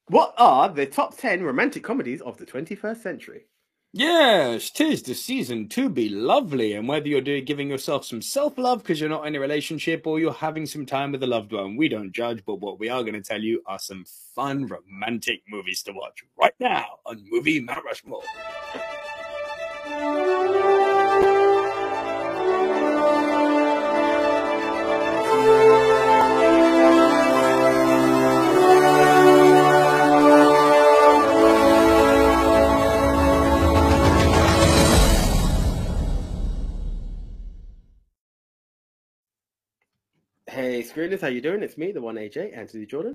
What are the top 10 romantic comedies of the 21st century? Yes, 'tis the season to be lovely, and whether you're giving yourself some self-love because you're not in a relationship or you're having some time with a loved one, we don't judge, but what we are going to tell you are some fun romantic movies to watch right now on Movie Mount Rushmore. Hey, screeners, how you doing? It's me, the one AJ, Anthony Jordan.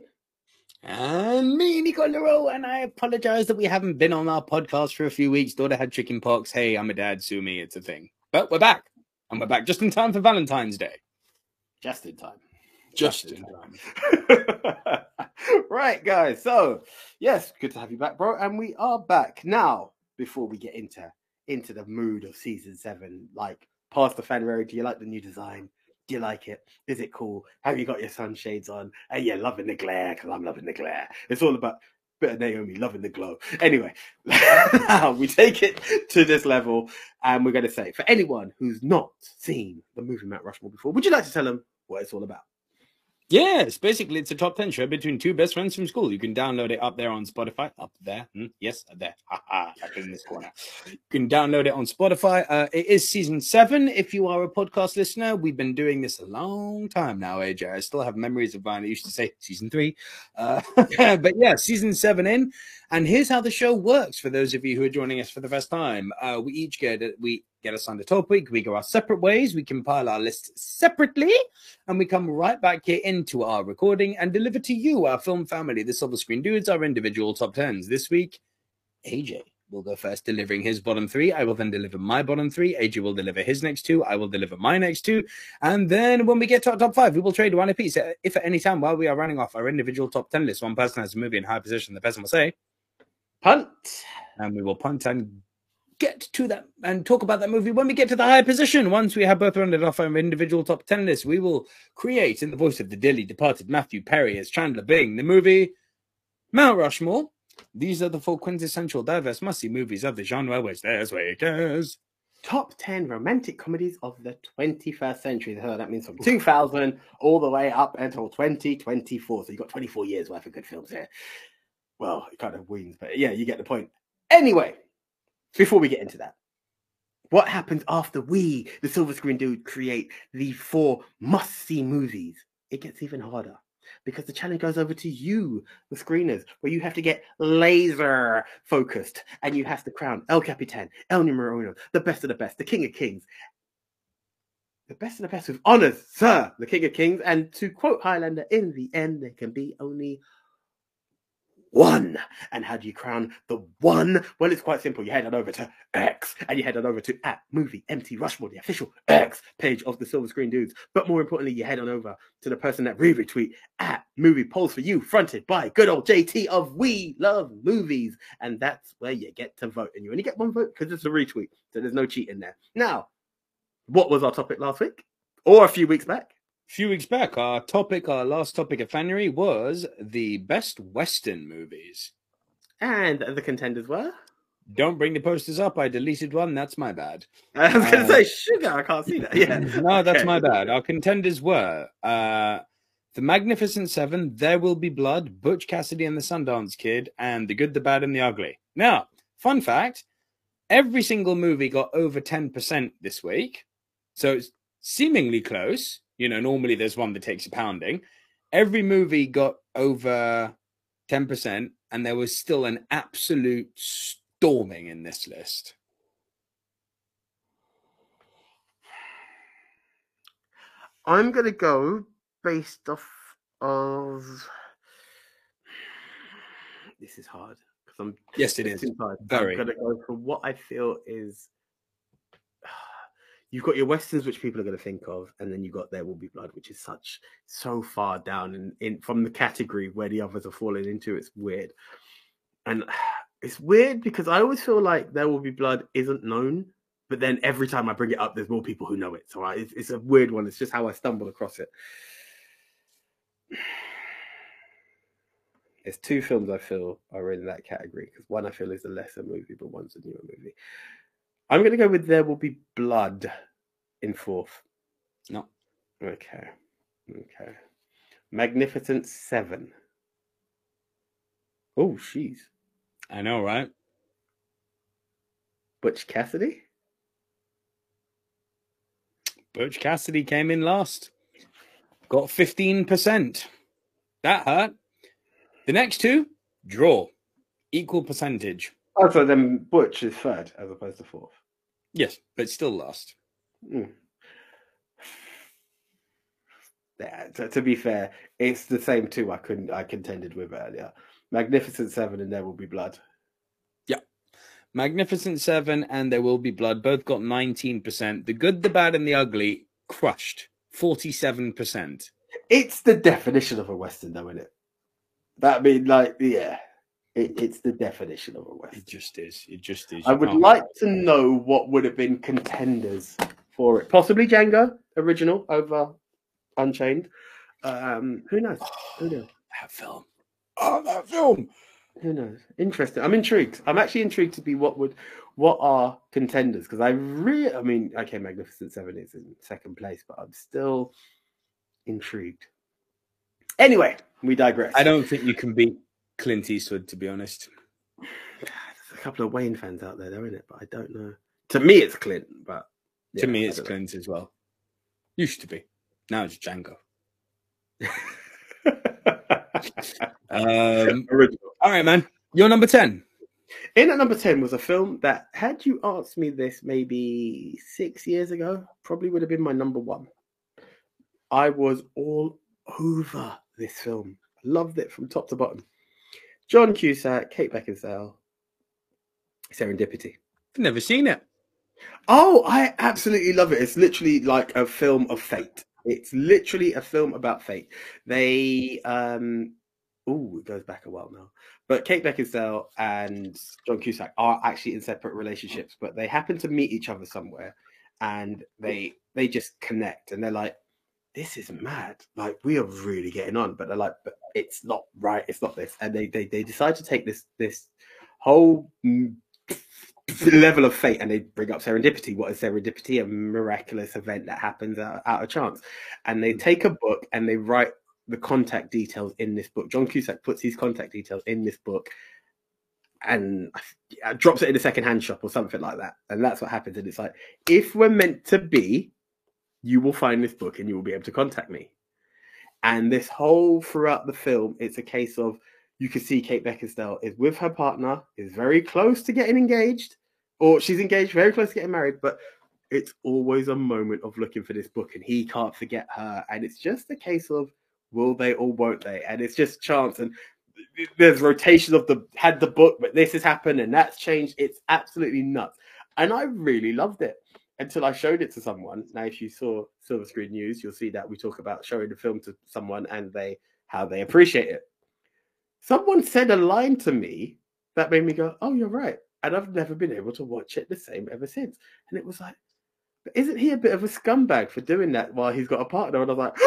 And me, Nico Leroux, and I apologize that we haven't been on our podcast for a few weeks. Daughter had chicken pox. Hey, I'm a dad, sue me, it's a thing. But we're back, and we're back just in time for Valentine's Day. Just in time. Just in time. Right, guys. So, yes, good to have you back, bro. And we are back now. Before we get into the mood of season 7, like past the February, do you like the new design? Do you like it? Is it cool? Have you got your sunshades on? And you're loving the glare, because I'm loving the glare. It's all about bit of Naomi loving the glow. Anyway, now we take it to this level, and we're going to say, for anyone who's not seen the movie Mount Rushmore before, would you like to tell them what it's all about? Yes, basically it's a top 10 show between two best friends from school. You can download it up there on Spotify. Up there. Yes, up there. Like in this corner. You can download it on Spotify. It is season 7. If you are a podcast listener, we've been doing this a long time now, AJ. I still have memories of mine. I used to say season 3. But yeah, season 7 in. And here's how the show works for those of you who are joining us for the first time. We each get assigned a topic. We go our separate ways. We compile our lists separately, and we come right back here into our recording and deliver to you, our film family, the Silver Screen Dudes, our individual top 10s. This week, AJ will go first, delivering his bottom 3. I will then deliver my bottom 3. AJ will deliver his next 2. I will deliver my next 2. And then when we get to our top 5, we will trade one apiece. If at any time while we are running off our individual top 10 list, one person has a movie in high position, the person will say, punt. And we will punt and get to that and talk about that movie when we get to the high position. Once we have both rounded off our individual top 10 lists, we will create, in the voice of the dearly departed Matthew Perry as Chandler Bing, the movie Mount Rushmore. These are the 4 quintessential diverse must-see movies of the genre, which there's waiters. Top 10 romantic comedies of the 21st century. So that means from 2000 all the way up until 2024. So you've got 24 years worth of good films here. Well, it kind of weans, but yeah, you get the point. Anyway, before we get into that, what happens after we, the Silver Screen Dude, create the 4 must-see movies? It gets even harder, because the challenge goes over to you, the screeners, where you have to get laser focused, and you have to crown El Capitan, El Numero Uno, the best of the best, the King of Kings. The best of the best with honors, sir, the King of Kings. And to quote Highlander, in the end, there can be only one. And how do you crown the one? Well, it's quite simple. You head on over to X, and you head on over to @MovieMT Rushmore, the official X page of the Silver Screen Dudes. But more importantly, you head on over to the person that retweet @MoviePolls4You, fronted by good old JT of We Love Movies. And that's where you get to vote. And you only get one vote because it's a retweet, so there's no cheating there. Now, what was our topic last week? Or a few weeks back? A few weeks back, our last topic of January was the best Western movies. And the contenders were? Don't bring the posters up. I deleted one. That's my bad. I was going to say sugar. I can't see that. Yeah. No, that's my bad. Our contenders were The Magnificent Seven, There Will Be Blood, Butch Cassidy and the Sundance Kid, and The Good, the Bad, and the Ugly. Now, fun fact, every single movie got over 10% this week. So it's seemingly close. You know, normally there's one that takes a pounding. Every movie got over 10%, and there was still an absolute storming in this list. I'm going to go based off of... This is hard. Yes, it is. Very. I'm going to go for what I feel is... You've got your Westerns, which people are going to think of, and then you've got There Will Be Blood, which is so far down in from the category where the others are falling into. It's weird. And it's weird because I always feel like There Will Be Blood isn't known, but then every time I bring it up, there's more people who know it. So it's a weird one. It's just how I stumbled across it. There's two films I feel are in that category because one I feel is a lesser movie, but one's a newer movie. I'm going to go with There Will Be Blood in fourth. No. Okay. Magnificent Seven. Oh, jeez. I know, right? Butch Cassidy? Butch Cassidy came in last. Got 15%. That hurt. The next two, draw. Equal percentage. Oh, so then Butch is third as opposed to fourth. Yes, but still last. Yeah, to be fair, it's the same two I contended with earlier. Magnificent Seven and There Will Be Blood. Yeah. Magnificent Seven and There Will Be Blood both got 19%. The Good, the Bad, and the Ugly crushed 47%. It's the definition of a Western, though, isn't it? That mean, like, yeah. It's the definition of a Western. It just is. I would like to know what would have been contenders for it. Possibly Django, original, over Unchained. Who knows? That film. Oh, that film. Who knows? Interesting. I'm intrigued. I'm actually intrigued to be what are contenders, because okay, Magnificent Seven is in second place, but I'm still intrigued. Anyway, we digress. I don't think you can beat Clint Eastwood, to be honest. There's a couple of Wayne fans out there, though, isn't it? But I don't know. To me, it's Clint, but yeah, to me, it's Clint as well. Used to be. Now it's Django. All right, man. You're number 10. In at number 10 was a film that, had you asked me this maybe 6 years ago, probably would have been my number 1. I was all over this film. Loved it from top to bottom. John Cusack, Kate Beckinsale, Serendipity. Never seen it. Oh, I absolutely love it. It's literally like a film of fate. It's literally a film about fate. They, it goes back a while now. But Kate Beckinsale and John Cusack are actually in separate relationships, but they happen to meet each other somewhere, and they just connect, and they're like, this is mad. Like, we are really getting on, but they're like, but it's not right. It's not this. And they decide to take this whole level of fate, and they bring up serendipity. What is serendipity? A miraculous event that happens out of chance. And they take a book and they write the contact details in this book. John Cusack puts his contact details in this book and drops it in a secondhand shop or something like that. And that's what happens. And it's like, if we're meant to be, you will find this book and you will be able to contact me. And this whole, throughout the film, it's a case of, you can see Kate Beckinsale is with her partner, is very close to getting engaged, or she's engaged, very close to getting married, but it's always a moment of looking for this book, and he can't forget her. And it's just a case of, will they or won't they? And it's just chance. And there's rotation of had the book, but this has happened and that's changed. It's absolutely nuts. And I really loved it until I showed it to someone. Now, if you saw Silver Screen News, you'll see that we talk about showing the film to someone and how they appreciate it. Someone said a line to me that made me go, oh, you're right. And I've never been able to watch it the same ever since. And it was like, but isn't he a bit of a scumbag for doing that while he's got a partner? And I was like,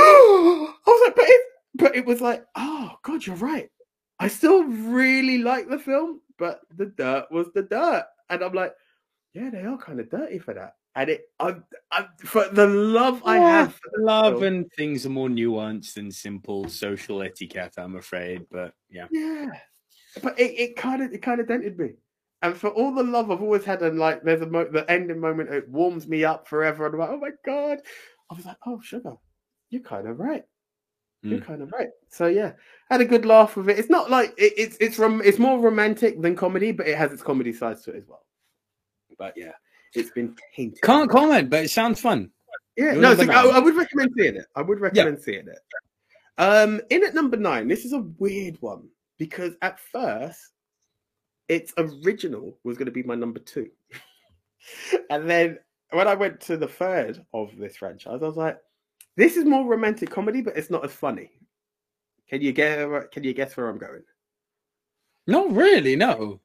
but it was like, oh, God, you're right. I still really like the film, but the dirt was the dirt. And I'm like, yeah, they are kind of dirty for that. And I'm for the love I have for the love film. And things are more nuanced than simple social etiquette, I'm afraid. But yeah, but it kind of dented me. And for all the love I've always had, and like, there's the ending moment, it warms me up forever. And I'm like, oh my God. I was like, oh, sugar, you're kind of right. You're kind of right. So yeah, had a good laugh with it. It's not like it's more romantic than comedy, but it has its comedy sides to it as well. But yeah, it's been tainted. Can't comment, but it sounds fun. Yeah, no, I would recommend seeing it. I would recommend seeing it. In at number 9, this is a weird one because at first its original was going to be my number 2, and then when I went to the third of this franchise, I was like, this is more romantic comedy, but it's not as funny. Can you guess where I'm going? Not really, no.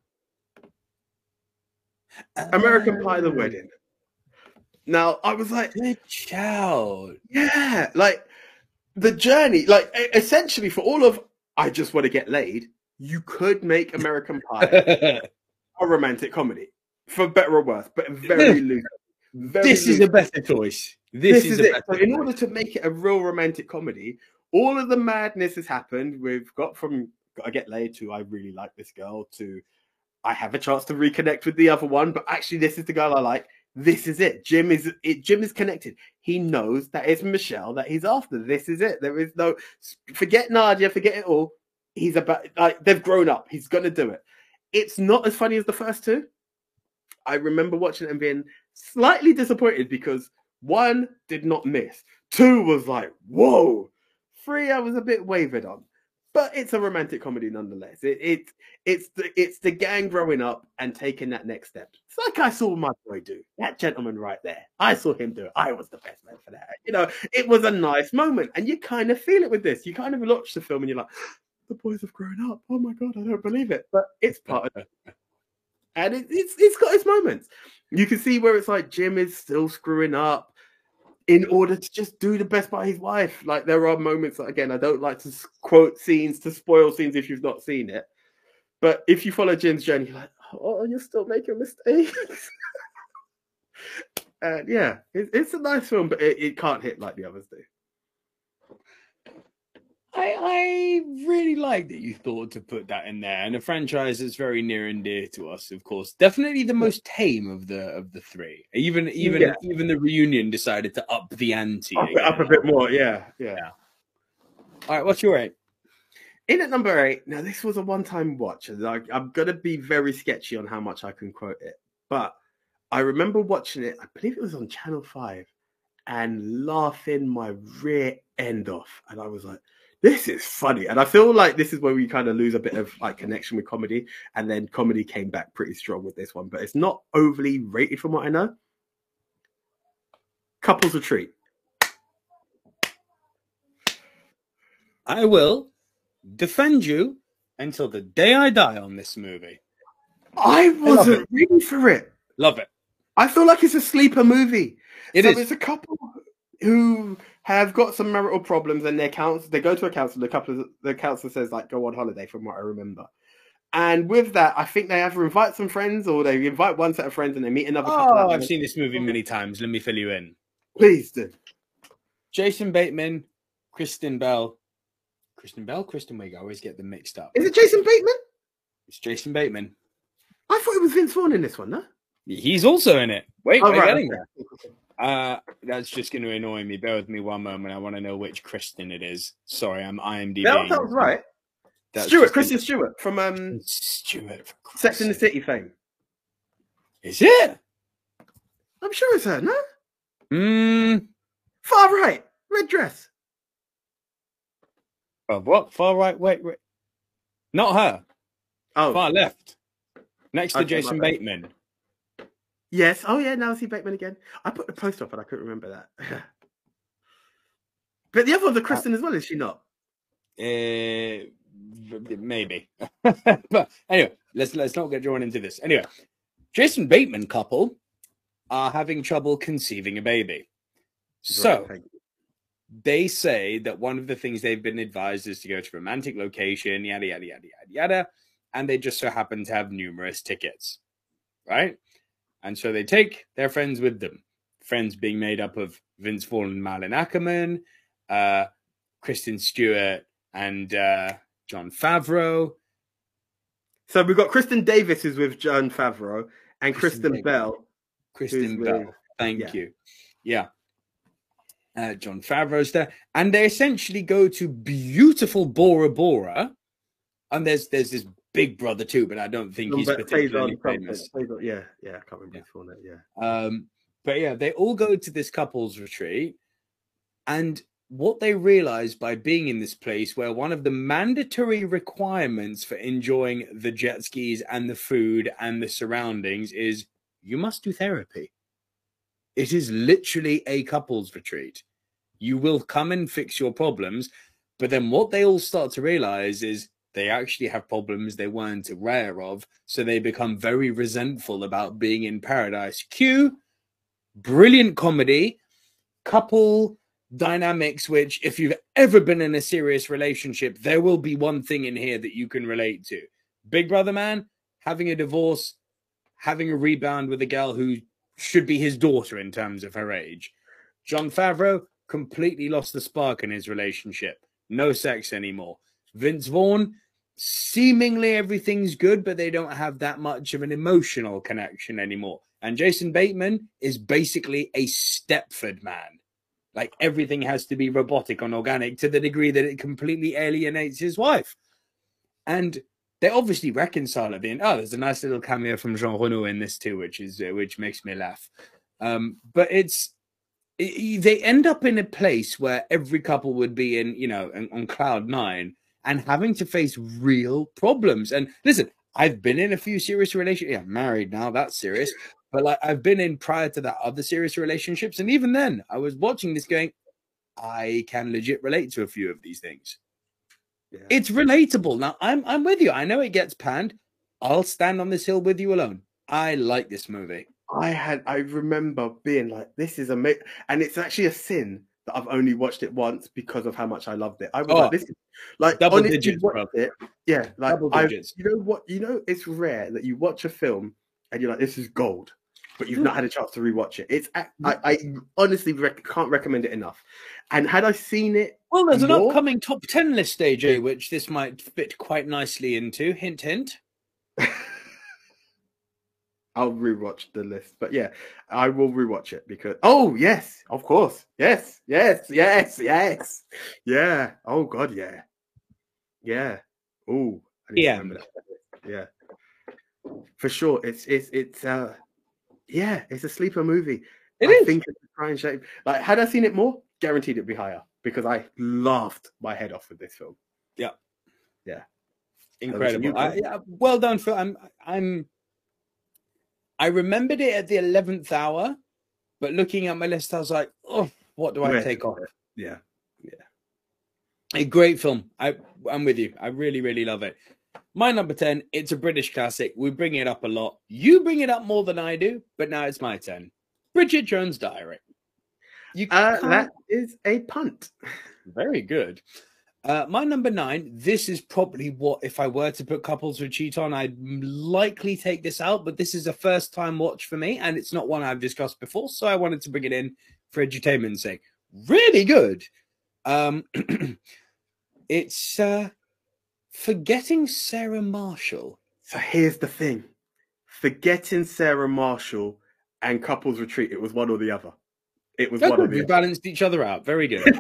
American Pie: The Wedding. Now, I was like, good child. Yeah, like the journey, like essentially for all of I just want to get laid, you could make American Pie a romantic comedy, for better or worse, but very loose. This is a better choice. This is a it. better So in choice. order to make it a real romantic comedy, all of the madness has happened. We've got from I get laid to I really like this girl to I have a chance to reconnect with the other one, but actually this is the girl I like. This is it. Jim is connected. He knows that it's Michelle that he's after. This is it. There is no forget Nadia, forget it all. He's about like they've grown up. He's gonna do it. It's not as funny as the first two. I remember watching it and being slightly disappointed because one did not miss. Two was like, whoa. Three, I was a bit wavered on. But it's a romantic comedy nonetheless. It's the gang growing up and taking that next step. It's like I saw my boy do. That gentleman right there. I saw him do it. I was the best man for that. You know, it was a nice moment. And you kind of feel it with this. You kind of watch the film and you're like, the boys have grown up. Oh my God, I don't believe it. But it's part of it. And it's got its moments. You can see where it's like Jim is still screwing up in order to just do the best by his wife. Like there are moments that, again, I don't like to quote scenes to spoil scenes if you've not seen it. But if you follow Jim's journey, you're like, oh, you're still making mistakes. And yeah, it's a nice film, but it can't hit like the others do. I really like that you thought to put that in there, and a franchise that's very near and dear to us, of course. Definitely the most tame of the three. Even the reunion decided to up the ante. Up a bit more, yeah. All right, what's your 8? In at number 8. Now this was a one-time watch, and I'm gonna be very sketchy on how much I can quote it, but I remember watching it. I believe it was on Channel 5, and laughing my rear end off, and I was like, this is funny. And I feel like this is where we kind of lose a bit of like connection with comedy. And then comedy came back pretty strong with this one, but it's not overly rated from what I know. Couples Retreat. I will defend you until the day I die on this movie. I wasn't ready for it. Love it. I feel like it's a sleeper movie. It is. It's a couple who have got some marital problems, and they go to a counselor. The counselor says, like, go on holiday, from what I remember. And with that, I think they either invite some friends or they invite one set of friends and they meet another couple. Oh, I've seen this movie many times. Let me fill you in. Please do. Jason Bateman, Kristen Bell. Kristen Wiig. I always get them mixed up. Is it Jason Bateman? It's Jason Bateman. I thought it was Vince Vaughn in this one, no? He's also in it. Wait, right. That's just going to annoy me. Bear with me one moment. I want to know which Kristen it is. Sorry, I'm IMDb. That sounds right. Kristen Stewart from Sex and the City fame. Is it? I'm sure it's her, no? Far right, red dress. Oh, what? Far right? Wait. Not her. Oh. Far left. Next to Jason Bateman. Yes. Oh, yeah. Now I see Bateman again. I put the post up and I couldn't remember that. But the other one's a Kristen as well, is she not? Maybe. But anyway, let's not get drawn into this. Anyway, Jason Bateman couple are having trouble conceiving a baby. So they say that one of the things they've been advised is to go to a romantic location, yada, yada, yada, yada, yada. And they just so happen to have numerous tickets, right? And so they take their friends with them. Friends being made up of Vince Vaughn and Malin Ackerman, Kristen Stewart and Jon Favreau. So we've got Kristen Davis, who's with Jon Favreau, and Kristen Bell. Kristen Bell. Thank you. Yeah. Jon Favreau's there. And they essentially go to beautiful Bora Bora. And there's this big brother too, but I don't think he's particularly famous. Yeah, I can't remember his full name, but yeah, they all go to this couples retreat. And what they realize by being in this place where one of the mandatory requirements for enjoying the jet skis and the food and the surroundings is you must do therapy. It is literally a couples retreat. You will come and fix your problems. But then what they all start to realize is they actually have problems they weren't aware of. So they become very resentful about being in paradise. Cue brilliant comedy, couple dynamics, which if you've ever been in a serious relationship, there will be one thing in here that you can relate to. Big Brother man, having a divorce, having a rebound with a girl who should be his daughter in terms of her age. Jon Favreau completely lost the spark in his relationship. No sex anymore. Vince Vaughn, seemingly everything's good, but they don't have that much of an emotional connection anymore. And Jason Bateman is basically a Stepford man. Like, everything has to be robotic and organic to the degree that it completely alienates his wife. And they obviously reconcile at the end. Oh, there's a nice little cameo from Jean Reno in this too, which makes me laugh. But they end up in a place where every couple would be in, you know, on cloud nine and having to face real problems. And listen, I've been in a few serious relationships. Yeah, I'm married now. That's serious. But like, I've been in prior to that other serious relationships. And even then, I was watching this going, I can legit relate to a few of these things. Yeah. It's relatable. Now, I'm with you. I know it gets panned. I'll stand on this hill with you alone. I like this movie. I remember being like, this is amazing. And it's actually a sin that I've only watched it once because of how much I loved it. I was like, this is like double digits, bro. Yeah, like you know what? You know, it's rare that you watch a film and you're like, this is gold, but you've not had a chance to rewatch it. It's I honestly can't recommend it enough. And had I seen it, well, there's an upcoming top 10 list, AJ, which this might fit quite nicely into. Hint, hint. I'll rewatch the list, but yeah, I will rewatch it because yes, of course, yes, yeah. Oh God, yeah. Oh, I need to remember that. Yeah, for sure. It's it's a sleeper movie. I think it's a crying shame. Like, had I seen it more, guaranteed it'd be higher because I laughed my head off with this film. Yeah, incredible. Well done, Phil. I remembered it at the 11th hour, but looking at my list, I was like, oh, what do I take off? Yeah. A great film. I'm with you. I really, really love it. My number 10, it's a British classic. We bring it up a lot. You bring it up more than I do, but now it's my turn. Bridget Jones' Diary. That is a punt. Very good. My number 9, this is probably what, if I were to put Couples Who Cheat On, I'd likely take this out, but this is a first-time watch for me, and it's not one I've discussed before, so I wanted to bring it in for edutainment's sake. Really good. It's Forgetting Sarah Marshall. So here's the thing. Forgetting Sarah Marshall and Couples Retreat, it was one or the other. It was one or the other. We balanced each other out. Very good.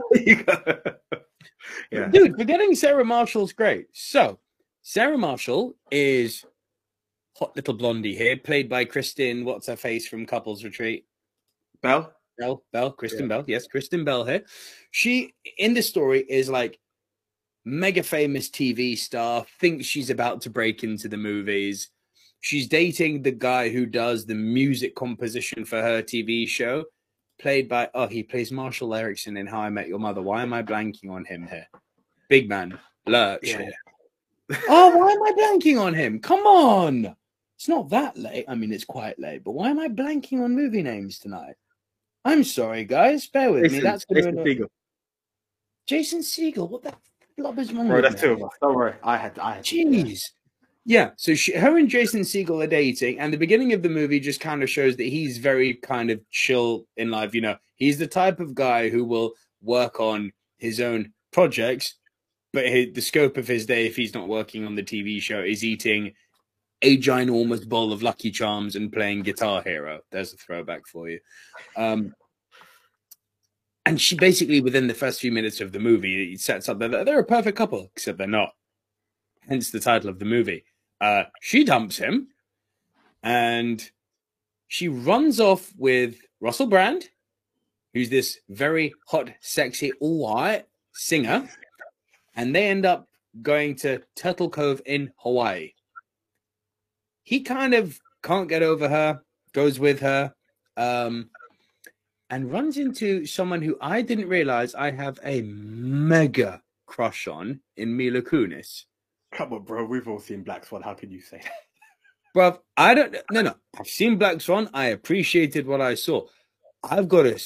Yeah. Dude, Forgetting Sarah Marshall's great. So, Sarah Marshall is hot little blondie here, played by Kristen, what's her face from Couples Retreat? Bell, Kristen Bell. Yes, Kristen Bell here. She, in this story, is like mega famous TV star, thinks she's about to break into the movies. She's dating the guy who does the music composition for her TV show, played by, he plays Marshall Erickson in How I Met Your Mother. Why am I blanking on him here? Big man, Lurch here. Why am I blanking on him? Come on. It's not that late. I mean, it's quite late, but why am I blanking on movie names tonight? I'm sorry, guys. Bear with me. That's Jason Segel. Jason Segel. What the flop is wrong with me? That's two of us. Don't worry. I had. Jeez. Yeah. So her and Jason Segel are dating, and the beginning of the movie just kind of shows that he's very kind of chill in life. You know, he's the type of guy who will work on his own projects, but the scope of his day, if he's not working on the TV show, is eating a ginormous bowl of Lucky Charms and playing Guitar Hero. There's a throwback for you. And she basically, within the first few minutes of the movie, it sets up that they're a perfect couple, except they're not. Hence the title of the movie. She dumps him, and she runs off with Russell Brand, who's this very hot, sexy, all-white singer, and they end up going to Turtle Cove in Hawaii. He kind of can't get over her, goes with her, and runs into someone who I didn't realize I have a mega crush on in Mila Kunis. Come on, bro. We've all seen Black Swan. How can you say that? Bruv, No. I've seen Black Swan. I appreciated what I saw. I've got a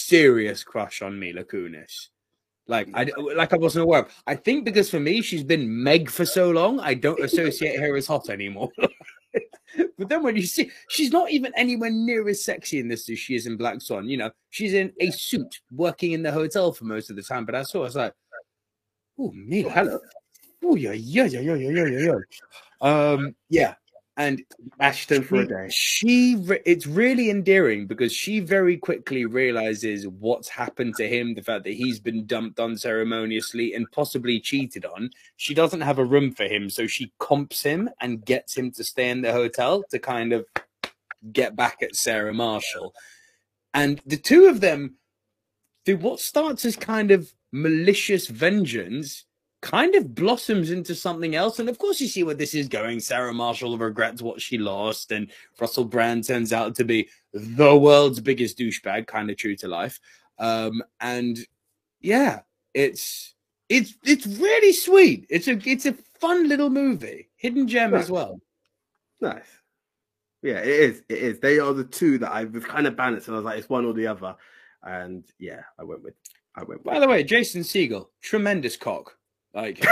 serious crush on Mila Kunis. Like I wasn't aware of. I think because for me, she's been Meg for so long, I don't associate her as hot anymore. But then when you see, she's not even anywhere near as sexy in this as she is in Black Swan. You know, she's in a suit working in the hotel for most of the time. But I was like, oh, Mila, hello. Oh, yeah. Yeah. And Ashton for a day. It's really endearing because she very quickly realizes what's happened to him, the fact that he's been dumped unceremoniously and possibly cheated on. She doesn't have a room for him, so she comps him and gets him to stay in the hotel to kind of get back at Sarah Marshall. And the two of them do what starts as kind of malicious vengeance kind of blossoms into something else. And of course, you see where this is going. Sarah Marshall regrets what she lost, and Russell Brand turns out to be the world's biggest douchebag, kind of true to life. And yeah, it's really sweet. It's a fun little movie, hidden gem as well. Nice. Yeah, it is. It is. They are the two that I was kind of balanced, and I was like, it's one or the other. And yeah, I went with. By the way, Jason Segel, tremendous cock. Like,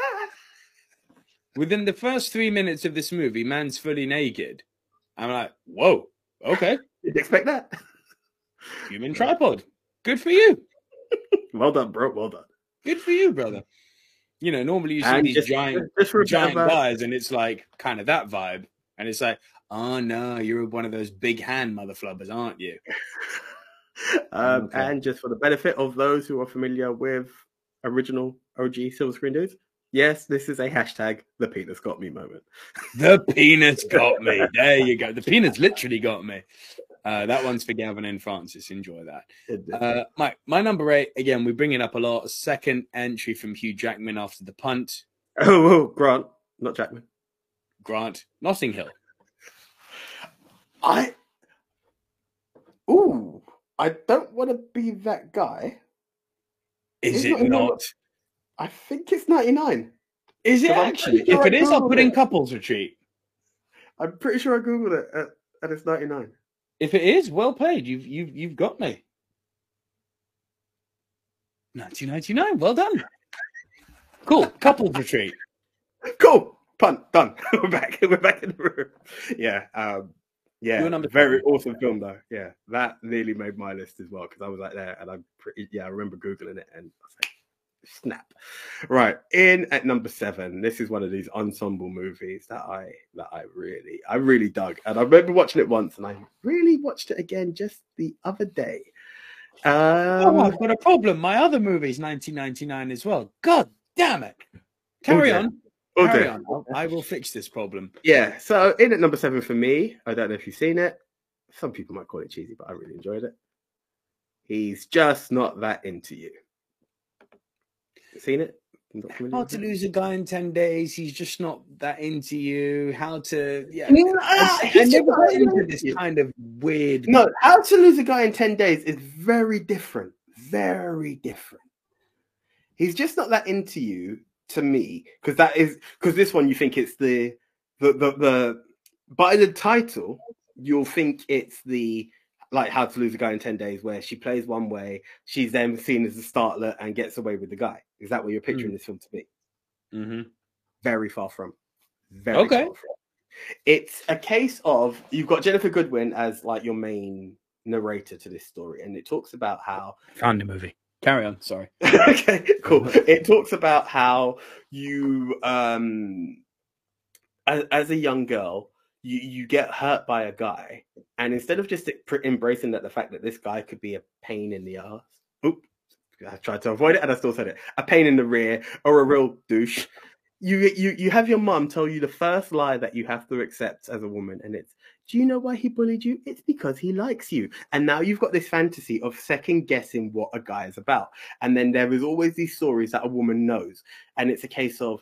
within the first 3 minutes of this movie, man's fully naked. I'm like, whoa, okay. Did you expect that? Human tripod. Good for you. Well done, bro. Well done. Good for you, brother. You know, normally you see these giant guys, and it's like kind of that vibe. And it's like, oh, no, you're one of those big hand mother flubbers, aren't you? Okay. And just for the benefit of those who are familiar with original OG Silver Screen Dudes, yes, this is a hashtag the penis got me moment. The penis got me. There you go. The penis literally got me. That one's for Gavin and Francis. Enjoy that. My number 8, again, we bring it up a lot. Second entry from Hugh Jackman after the punt. Oh, Grant, not Jackman. Grant, Notting Hill. I don't want to be that guy. Is it not? I think it's 99. Is it actually? If it is, I'll put in Couples Retreat. I'm pretty sure I googled it and it's 99. If it is, well played. You've got me. 1999. Well done. Cool. Couples Retreat. Cool. Punt done. We're back in the room. Yeah. Yeah, very awesome film though. Yeah, that nearly made my list as well because I was like there, and I remember googling it, and I was like, snap. Right, in at number 7. This is one of these ensemble movies that I really dug, and I remember watching it once, and I really watched it again just the other day. I've got a problem. My other movie is 1999 as well. God damn it! Carry on. Carry on. I will fix this problem. Yeah, so in at number 7 for me, I don't know if you've seen it. Some people might call it cheesy, but I really enjoyed it. He's Just Not That Into You. Seen it? How to Lose a Guy in 10 Days. He's just not that into you. How to... Yeah. I never got into this kind of weird... No, How to Lose a Guy in 10 Days is very different. Very different. He's Just Not That Into You to me, because this one you think it's the by the title you'll think it's the like How to Lose a Guy in 10 Days, where she plays one way, she's then seen as a starlet and gets away with the guy. Is that what you're picturing this film to be? Mm-hmm. Very far from. Very far from. It's a case of you've got Jennifer Goodwin as like your main narrator to this story, and it talks about how found the movie. Carry on. Sorry. Okay, cool. It talks about how you, as a young girl, you get hurt by a guy, and instead of just embracing the fact that this guy could be a pain in the ass, I tried to avoid it, and I still said it, a pain in the rear or a real douche. You have your mum tell you the first lie that you have to accept as a woman, and it's, do you know why he bullied you? It's because he likes you. And now you've got this fantasy of second guessing what a guy is about. And then there is always these stories that a woman knows. And it's a case of,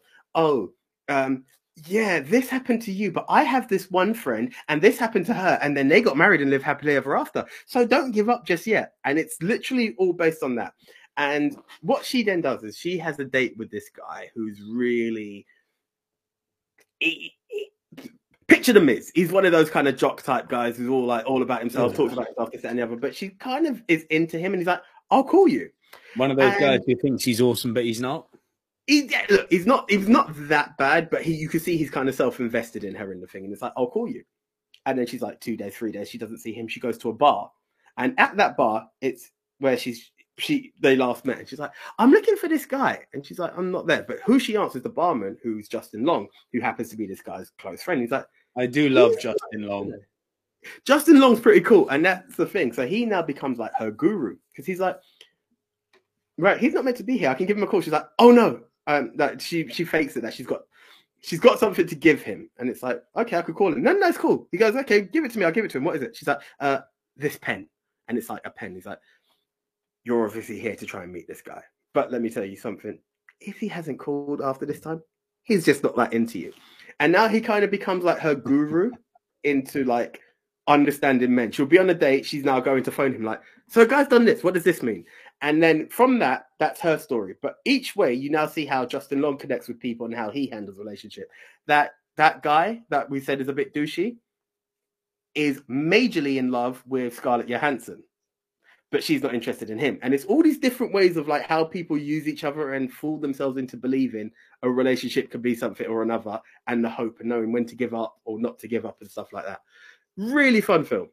yeah, this happened to you, but I have this one friend and this happened to her. And then they got married and live happily ever after. So don't give up just yet. And it's literally all based on that. And what she then does is she has a date with this guy who's really... picture the Miz. He's one of those kind of jock type guys who's all about himself, talks about himself, this, that, and the other. But she kind of is into him, and he's like, "I'll call you." One of those guys who thinks he's awesome, but he's not. He's not that bad, but you can see he's kind of self-invested in her in the thing, and it's like, "I'll call you." And then she's like 2 days, 3 days, she doesn't see him. She goes to a bar, and at that bar, it's where they last met. And she's like, "I'm looking for this guy," and she's like, "I'm not there." But who she answers, the barman, who's Justin Long, who happens to be this guy's close friend. He's like, I do love Justin Long. Justin Long's pretty cool, and that's the thing. So he now becomes like her guru, because he's like, right, he's not meant to be here. I can give him a call. She's like, "Oh no," that she fakes it, that she's got something to give him, and it's like, okay, I could call him. No, it's cool. He goes, "Okay, give it to me. I'll give it to him. What is it?" She's like, "This pen," and it's like a pen. He's like, "You're obviously here to try and meet this guy, but let me tell you something. If he hasn't called after this time, he's just not that into you." And now he kind of becomes like her guru into like understanding men. She'll be on a date. She's now going to phone him like, "So a guy's done this. What does this mean?" And then from that's her story. But each way, you now see how Justin Long connects with people and how he handles relationship. That guy that we said is a bit douchey is majorly in love with Scarlett Johansson, but she's not interested in him. And it's all these different ways of like how people use each other and fool themselves into believing a relationship could be something or another, and the hope and knowing when to give up or not to give up and stuff like that. Really fun film.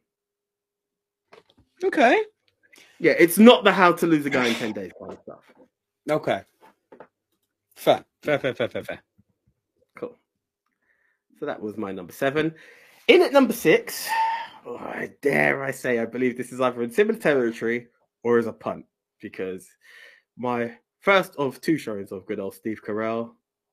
Okay. Yeah, it's not the How to Lose a Guy in 10 Days kind of stuff. Okay. Fair. Cool. So that was my number 7. In at number 6, dare I say, I believe this is either in similar territory or as a punt, because my first of 2 showings of good old Steve Carell,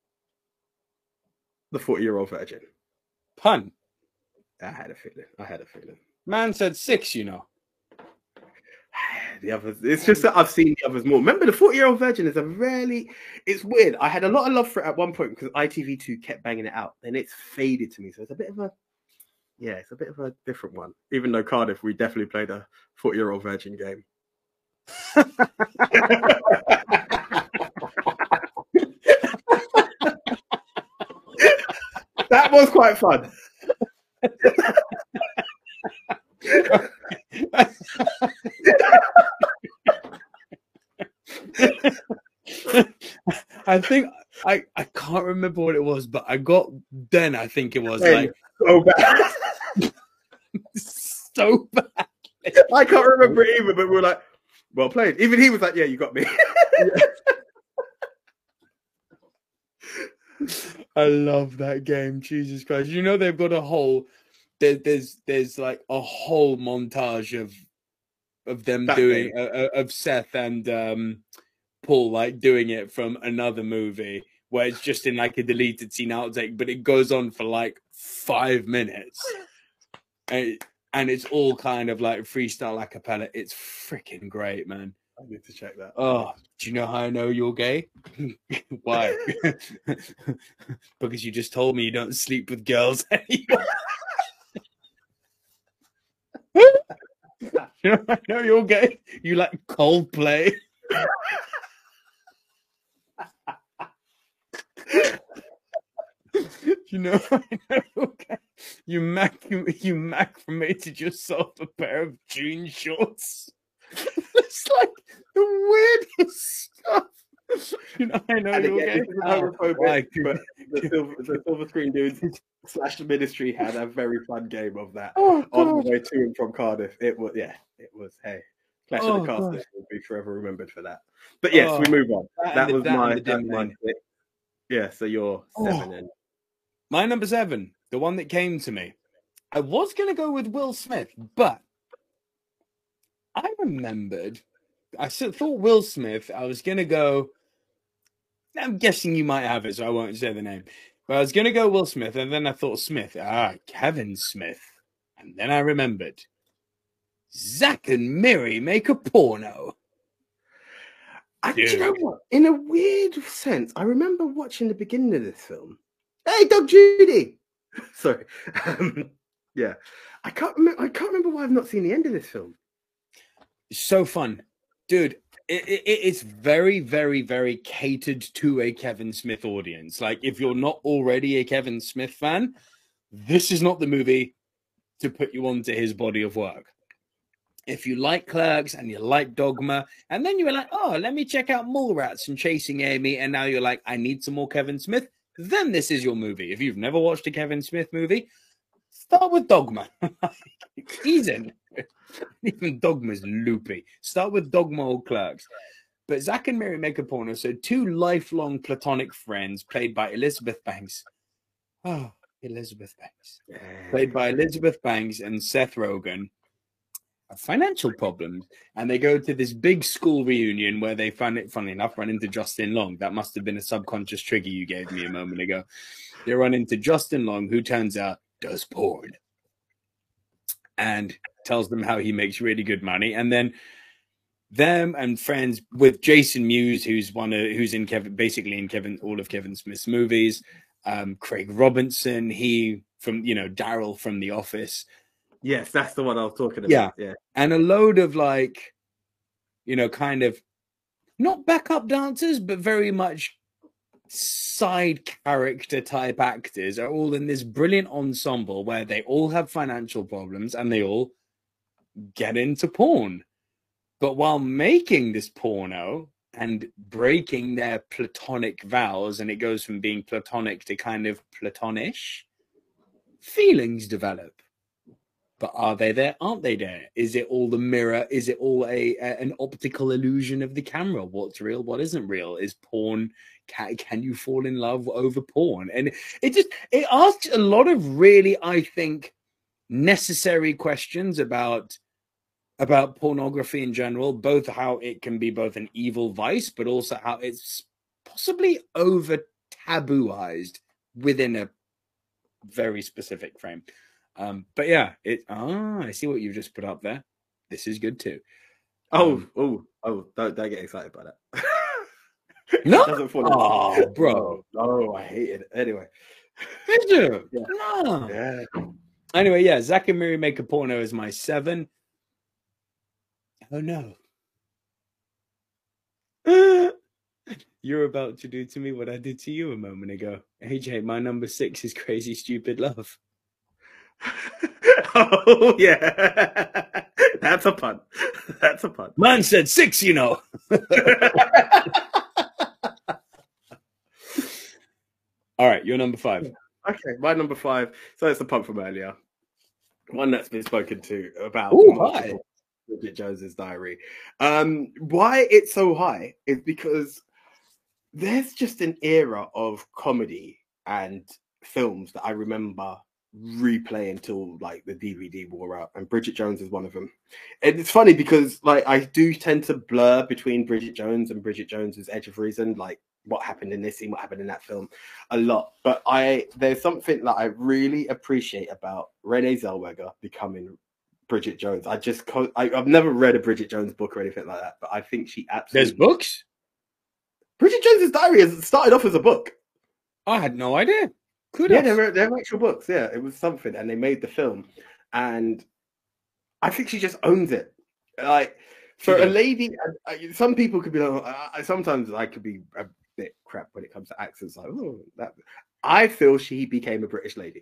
The 40-Year-Old Virgin. Punt. I had a feeling. Man said 6, you know. The others, it's just that I've seen the others more. Remember, The 40-Year-Old Virgin is it's weird. I had a lot of love for it at one point because ITV2 kept banging it out, and it's faded to me. So it's a bit of a different one. Even though Cardiff, we definitely played a 40-Year-Old Virgin game. That was quite fun. I think I can't remember what it was, but I think it was like so bad. So bad. I can't remember it either, but we were like, well played. Even he was like, "Yeah, you got me." I love that game. Jesus Christ. You know, they've got a whole there's like a whole montage of them doing of Seth and Paul like doing it from another movie where it's just in like a deleted scene outtake, but it goes on for like 5 minutes, and it's all kind of like freestyle a cappella. It's freaking great, man. I need to check that. Oh, do you know how I know you're gay? Why? Because you just told me you don't sleep with girls anymore. You know, I know you're gay. You like Coldplay. You know, I know you're gay. You macramated yourself a pair of jean shorts. It's like the weirdest stuff. You know, I know and you're again, gay. But the Silver Screen Dudes / the Ministry had a very fun game of that on the way to and from Cardiff. It was hey, Clash of the Castles will be forever remembered for that. But yes, we move on. That was my yeah. So you're 7 and my number 7, the one that came to me. I was going to go with Will Smith, but I remembered. I thought Will Smith. I was going to go. I'm guessing you might have it, so I won't say the name. But I was going to go Will Smith, and then I thought Smith. Kevin Smith. And then I remembered. Zack and Miri make a porno. Do you know what? In a weird sense, I remember watching the beginning of this film. Hey, Doug Judy! Sorry. Yeah. I can't remember why I've not seen the end of this film. It's so fun. Dude, it's very, very, very catered to a Kevin Smith audience. Like, if you're not already a Kevin Smith fan, this is not the movie to put you onto his body of work. If you like Clerks and you like Dogma, and then you were like, oh, let me check out Mallrats and Chasing Amy, and now you're like, I need some more Kevin Smith, then this is your movie. If you've never watched a Kevin Smith movie, start with Dogma. Easy. Even Dogma's loopy. Start with Dogma or Clerks. But Zack and Miri make a porno, so two lifelong platonic friends played by Elizabeth Banks. Oh, Elizabeth Banks. Played by Elizabeth Banks and Seth Rogen. Have financial problems, and they go to this big school reunion where they find it, funny enough, run into Justin Long. That must have been a subconscious trigger you gave me a moment ago. They run into Justin Long, who turns out does porn, and tells them how he makes really good money. And then them and friends with Jason Mewes, who's in all of Kevin Smith's movies. Craig Robinson, he from Daryl from The Office. Yes, that's the one I was talking about. Yeah. And a load of kind of not backup dancers, but very much side character type actors are all in this brilliant ensemble where they all have financial problems and they all get into porn. But while making this porno and breaking their platonic vows, and it goes from being platonic to kind of platonish, feelings develop. But are they there? Aren't they there? Is it all the mirror? Is it all an optical illusion of the camera? What's real? What isn't real? Is porn? Can you fall in love over porn? And it asks a lot of really, I think, necessary questions about pornography in general, both how it can be both an evil vice, but also how it's possibly over tabooized within a very specific frame. But yeah, I see what you've just put up there. This is good too. Don't get excited by that. No, doesn't fall bro. No, I hate it. Anyway. Did you? Yeah. No. Yeah. Anyway, yeah, Zack and Miri Make a Porno is my 7. Oh no. You're about to do to me what I did to you a moment ago. AJ, my number 6 is Crazy Stupid Love. Oh yeah, that's a pun. That's a pun. Man said 6, All right, you're number 5. Okay, my number 5. So it's a pun from earlier. One that's been spoken to about. Hi. Bridget Jones's Diary. Why it's so high is because there's just an era of comedy and films that I remember replay until the DVD wore out, and Bridget Jones is one of them. And it's funny because I do tend to blur between Bridget Jones and Bridget Jones's Edge of Reason, what happened in this scene, what happened in that film, a lot. But there's something that I really appreciate about Renee Zellweger becoming Bridget Jones. I've never read a Bridget Jones book or anything like that, but I think she absolutely. There's books. Bridget Jones's Diary has started off as a book. I had no idea. Yeah, they're actual books. Yeah, it was something, and they made the film, and I think she just owns it. For a lady, some people could be sometimes I could be a bit crap when it comes to accents. I feel she became a British lady.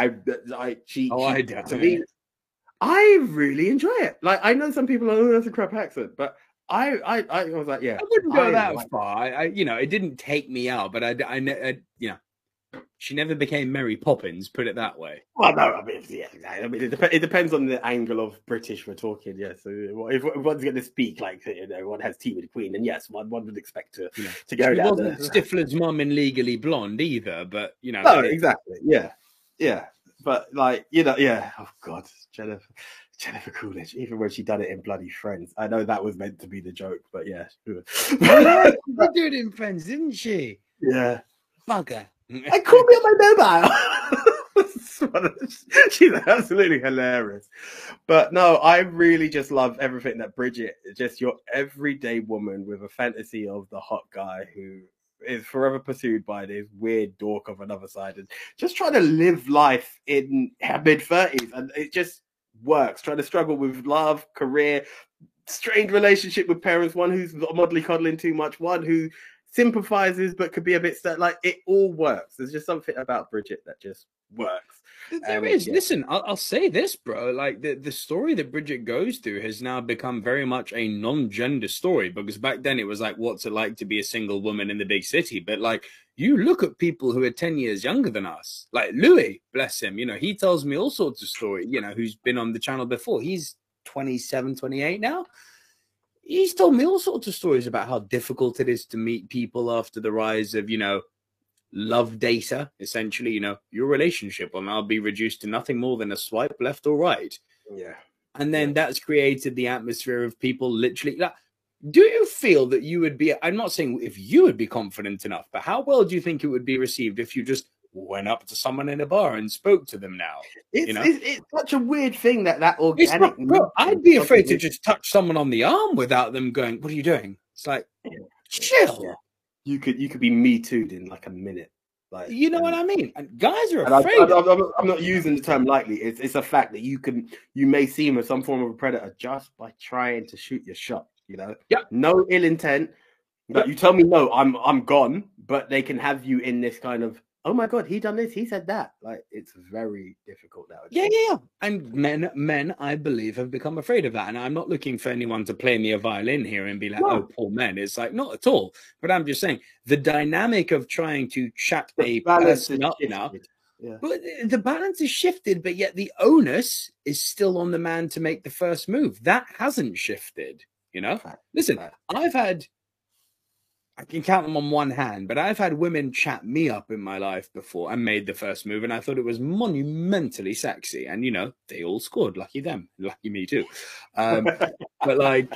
To me, I really enjoy it. I know some people are, that's a crap accent, but I was like, yeah, I wouldn't go that far. It didn't take me out, but I she never became Mary Poppins, put it that way. Well, no, I mean, yeah, it depends on the angle of British we're talking. Yeah, so if one's going to speak one has tea with the Queen, and yes, one would expect to go down. Wasn't Stifler's mum in Legally Blonde either, but No, exactly. Yeah, but yeah. Oh God, Jennifer Coolidge, even when she done it in Bloody Friends. I know that was meant to be the joke, but yeah. She did it in Friends, didn't she? Yeah. Bugger. I called me on my mobile. She's absolutely hilarious. But no, I really just love everything that Bridget, just your everyday woman with a fantasy of the hot guy who is forever pursued by this weird dork of another side and just trying to live life in her mid-30s. And it just works. Trying to struggle with love, career, strange relationship with parents, one who's modelly coddling too much, one who sympathizes but could be a bit like it all works. There's just something about Bridget that just works. There is. Yeah. Listen, I'll say this, bro. Like the story that Bridget goes through has now become very much a non-gender story, because back then it was like, what's it like to be a single woman in the big city? But like, you look at people who are 10 years younger than us, like Louis, bless him. You know, he tells me all sorts of stories, you know, who's been on the channel before. He's 27, 28 now. He's told me all sorts of stories about how difficult it is to meet people after the rise of, you know, love data. Essentially, you know, your relationship will now be reduced to nothing more than a swipe left or right. Yeah. And then that's created the atmosphere of people literally. Like, do you feel that you would be, I'm not saying if you would be confident enough, but how well do you think it would be received if you just went up to someone in a bar and spoke to them now? It's such a weird thing that organic. Bro, I'd be afraid to just touch someone on the arm without them going, "What are you doing?" It's like, chill. Yeah. You could be Me Too'd in like a minute. Like, you know what I mean? And guys are afraid. I'm not using the term lightly. It's a fact that you may see him as some form of a predator just by trying to shoot your shot. You know, no ill intent. But you tell me no, I'm gone. But they can have you in this kind of, oh my God, he done this, he said that. Like, it's very difficult now. Yeah. And men, I believe, have become afraid of that. And I'm not looking for anyone to play me a violin here and be like, oh, poor men. It's like, not at all. But I'm just saying the dynamic of trying to chat a person up now. Yeah. But the balance is shifted, but yet the onus is still on the man to make the first move. That hasn't shifted, you know? Listen, I can count them on one hand, but I've had women chat me up in my life before and made the first move, and I thought it was monumentally sexy. And, you know, they all scored. Lucky them. Lucky me too. But like,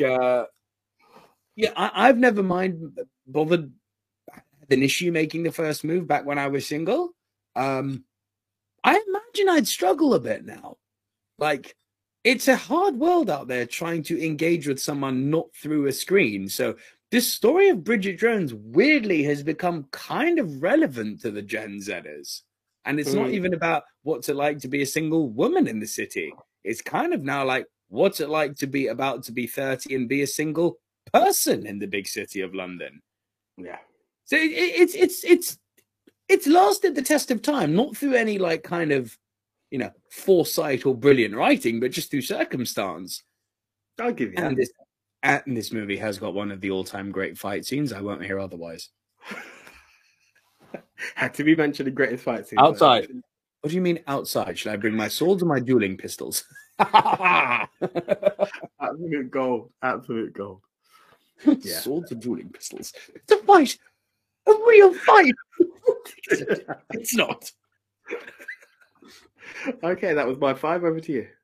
I've never bothered an issue making the first move back when I was single. I imagine I'd struggle a bit now. Like, it's a hard world out there trying to engage with someone not through a screen. So this story of Bridget Jones weirdly has become kind of relevant to the Gen Zers. And it's not even about what's it like to be a single woman in the city. It's kind of now like, what's it like to be about to be 30 and be a single person in the big city of London? Yeah. So it's lasted the test of time, not through any like kind of, you know, foresight or brilliant writing, but just through circumstance. I'll give you that. And this movie has got one of the all-time great fight scenes. I won't hear otherwise. Had to be mentioned the greatest fight scene. Outside. What do you mean outside? Should I bring my swords or my dueling pistols? Absolute gold. Absolute gold. Yeah. Swords or dueling pistols. It's a fight. A real fight. It's not. Okay, that was my 5. Over to you.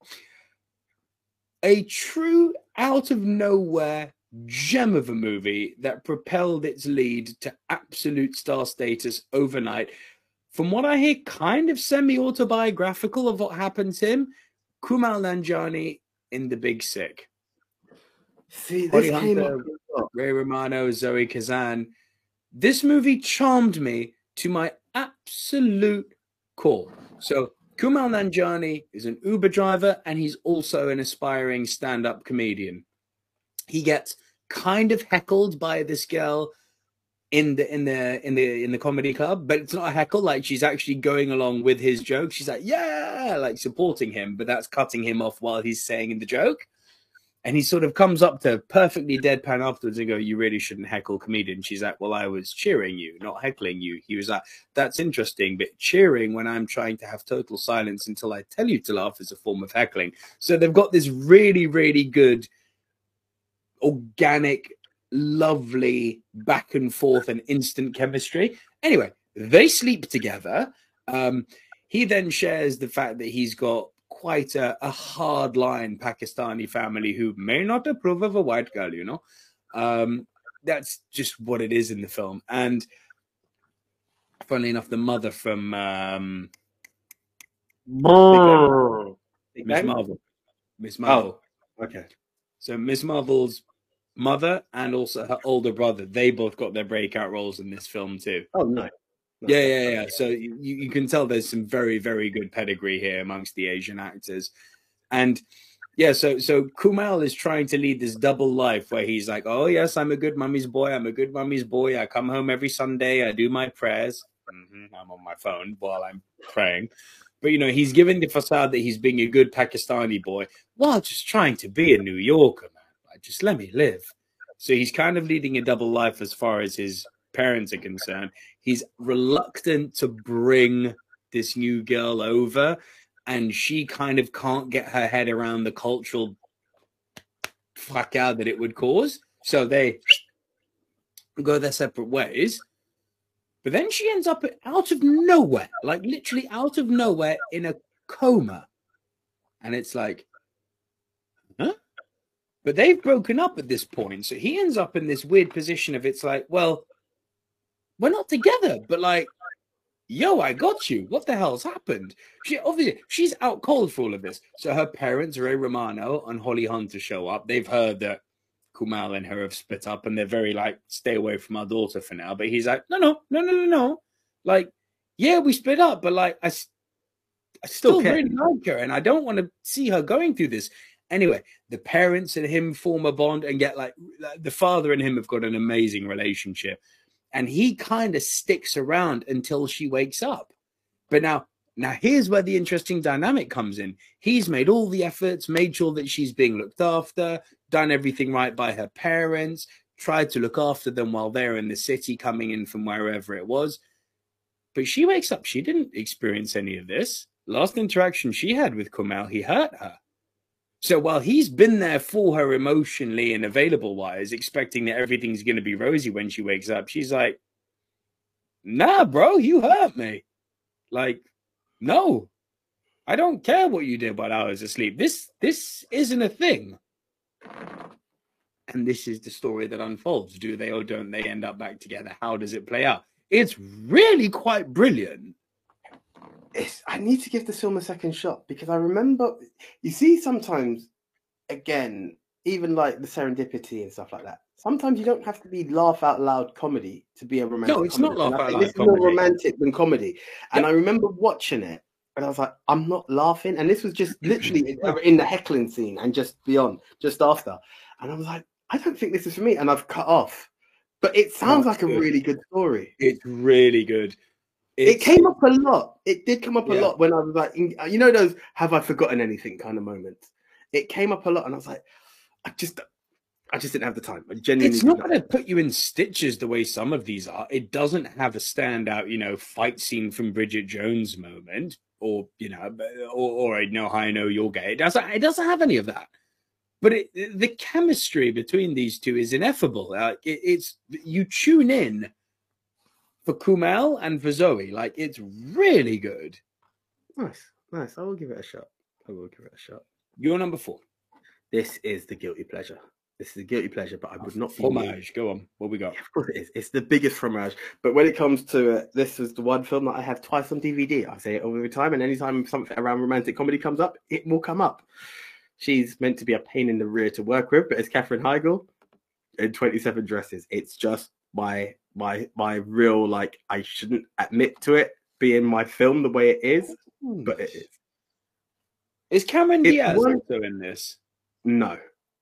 A true out-of-nowhere gem of a movie that propelled its lead to absolute star status overnight. From what I hear, kind of semi-autobiographical of what happened to him. Kumail Nanjiani in The Big Sick. See, this came up. Ray Romano, Zoe Kazan. This movie charmed me to my absolute core. So Kumail Nanjiani is an Uber driver, and he's also an aspiring stand-up comedian. He gets kind of heckled by this girl in the comedy club, but it's not a heckle. Like, she's actually going along with his joke. She's like, yeah, like supporting him, but that's cutting him off while he's saying the joke. And he sort of comes up to perfectly deadpan afterwards and go, you really shouldn't heckle comedians. She's like, well, I was cheering you, not heckling you. He was like, that's interesting, but cheering when I'm trying to have total silence until I tell you to laugh is a form of heckling. So they've got this really, really good, organic, lovely back and forth and instant chemistry. Anyway, they sleep together. He then shares the fact that he's got quite a hard-line Pakistani family who may not approve of a white girl, you know. That's just what it is in the film. And funnily enough, the mother from Miss Marvel. Oh, okay. So Miss Marvel's mother and also her older brother, they both got their breakout roles in this film too. Oh, no. Yeah. So you can tell there's some very, very good pedigree here amongst the Asian actors. And Yeah, so Kumail is trying to lead this double life where he's like, oh yes, I'm a good mummy's boy. I'm a good mummy's boy. I come home every Sunday. I do my prayers. I'm on my phone while I'm praying. But, you know, he's giving the facade that he's being a good Pakistani boy while just trying to be a New Yorker, man. Like, just let me live. So he's kind of leading a double life as far as his parents are concerned. He's reluctant to bring this new girl over, and she kind of can't get her head around the cultural fracas that it would cause. So they go their separate ways. But then she ends up out of nowhere, like literally out of nowhere in a coma. And it's like, huh? But they've broken up at this point. So he ends up in this weird position of it's like, well, we're not together, but like, yo, I got you. What the hell's happened? She's out cold for all of this. So her parents, Ray Romano and Holly Hunter, show up. They've heard that Kumail and her have split up, and they're very like, stay away from our daughter for now. But he's like, no. Like, yeah, we split up, but like, I still really like her, and I don't want to see her going through this. Anyway, the parents and him form a bond and get like, the father and him have got an amazing relationship. And he kind of sticks around until she wakes up. But now here's where the interesting dynamic comes in. He's made all the efforts, made sure that she's being looked after, done everything right by her parents, tried to look after them while they're in the city, coming in from wherever it was. But she wakes up. She didn't experience any of this. Last interaction she had with Kumail, he hurt her. So while he's been there for her emotionally and available-wise, expecting that everything's going to be rosy when she wakes up, she's like, nah, bro, you hurt me. Like, no, I don't care what you did while I was asleep. This isn't a thing. And this is the story that unfolds. Do they or don't they end up back together? How does it play out? It's really quite brilliant. I need to give this film a second shot because I remember, you see, sometimes, again, even like the serendipity and stuff like that, sometimes you don't have to be laugh out loud comedy to be a romantic comedy. No, it's not laugh out loud comedy. It's more romantic than comedy. And I remember watching it and I was like, I'm not laughing. And this was just literally in the heckling scene and just beyond, just after. And I was like, I don't think this is for me. And I've cut off. But it sounds like a really good story. It's really good. It came up a lot. It did come up a lot when I was like, you know, those have I forgotten anything kind of moments. It came up a lot, and I was like, I just didn't have the time. I genuinely. It's not going to put you in stitches the way some of these are. It doesn't have a standout, you know, fight scene from Bridget Jones moment, or you know, or I know how I know you're gay. It doesn't have any of that. But the chemistry between these two is ineffable. It's you tune in for Kumail and for Zoe. Like, it's really good. Nice. I will give it a shot. Your number 4. This is the guilty pleasure. But I would not be. Fromage. Go on. What we got? Yeah, of course it is. It's the biggest fromage. But when it comes to it, this is the one film that I have twice on DVD. I say it all the time, and anytime something around romantic comedy comes up, it will come up. She's meant to be a pain in the rear to work with, but it's Katherine Heigl in 27 Dresses. It's just my real, like, I shouldn't admit to it being my film the way it is, but it is. Is Cameron Diaz also in this? No.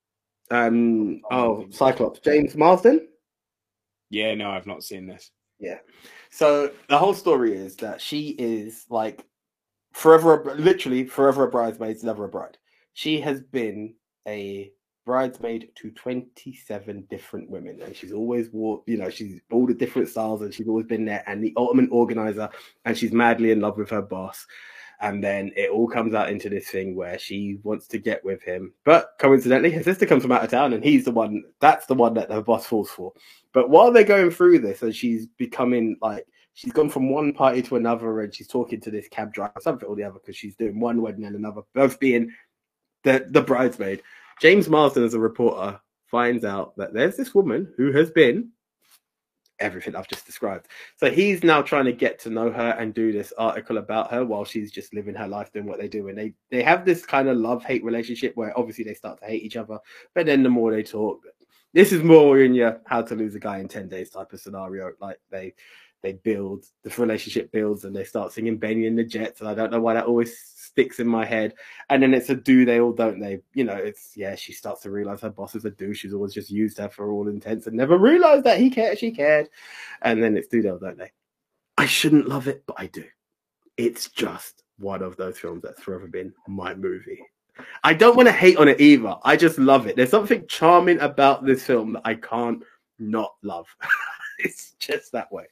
Cyclops. James Marsden? Yeah, no, I've not seen this. Yeah. So the whole story is that she is like literally forever a bridesmaid, never a bride. She has been a bridesmaid to 27 different women, and she's always wore, you know, she's all the different styles, and she's always been there and the ultimate organizer, and she's madly in love with her boss. And then it all comes out into this thing where she wants to get with him, but coincidentally her sister comes from out of town, and that's the one that her boss falls for. But while they're going through this, and she's becoming like, she's gone from one party to another, and she's talking to this cab driver, something or the other, because she's doing one wedding and another, both being the bridesmaid. James Marsden, as a reporter, finds out that there's this woman who has been everything I've just described. So he's now trying to get to know her and do this article about her while she's just living her life doing what they do. And they have this kind of love-hate relationship where obviously they start to hate each other, but then the more they talk, this is more in your How to Lose a Guy in 10 Days type of scenario. Like the relationship builds, and they start singing Benny and the Jets, and I don't know why that always sticks in my head. And then it's a do they or don't they? You know, it's she starts to realize her boss is a douche. She's always just used her for all intents and never realized that she cared. And then it's do they or don't they? I shouldn't love it, but I do. It's just one of those films that's forever been my movie. I don't want to hate on it either. I just love it. There's something charming about this film that I can't not love. It's just that way.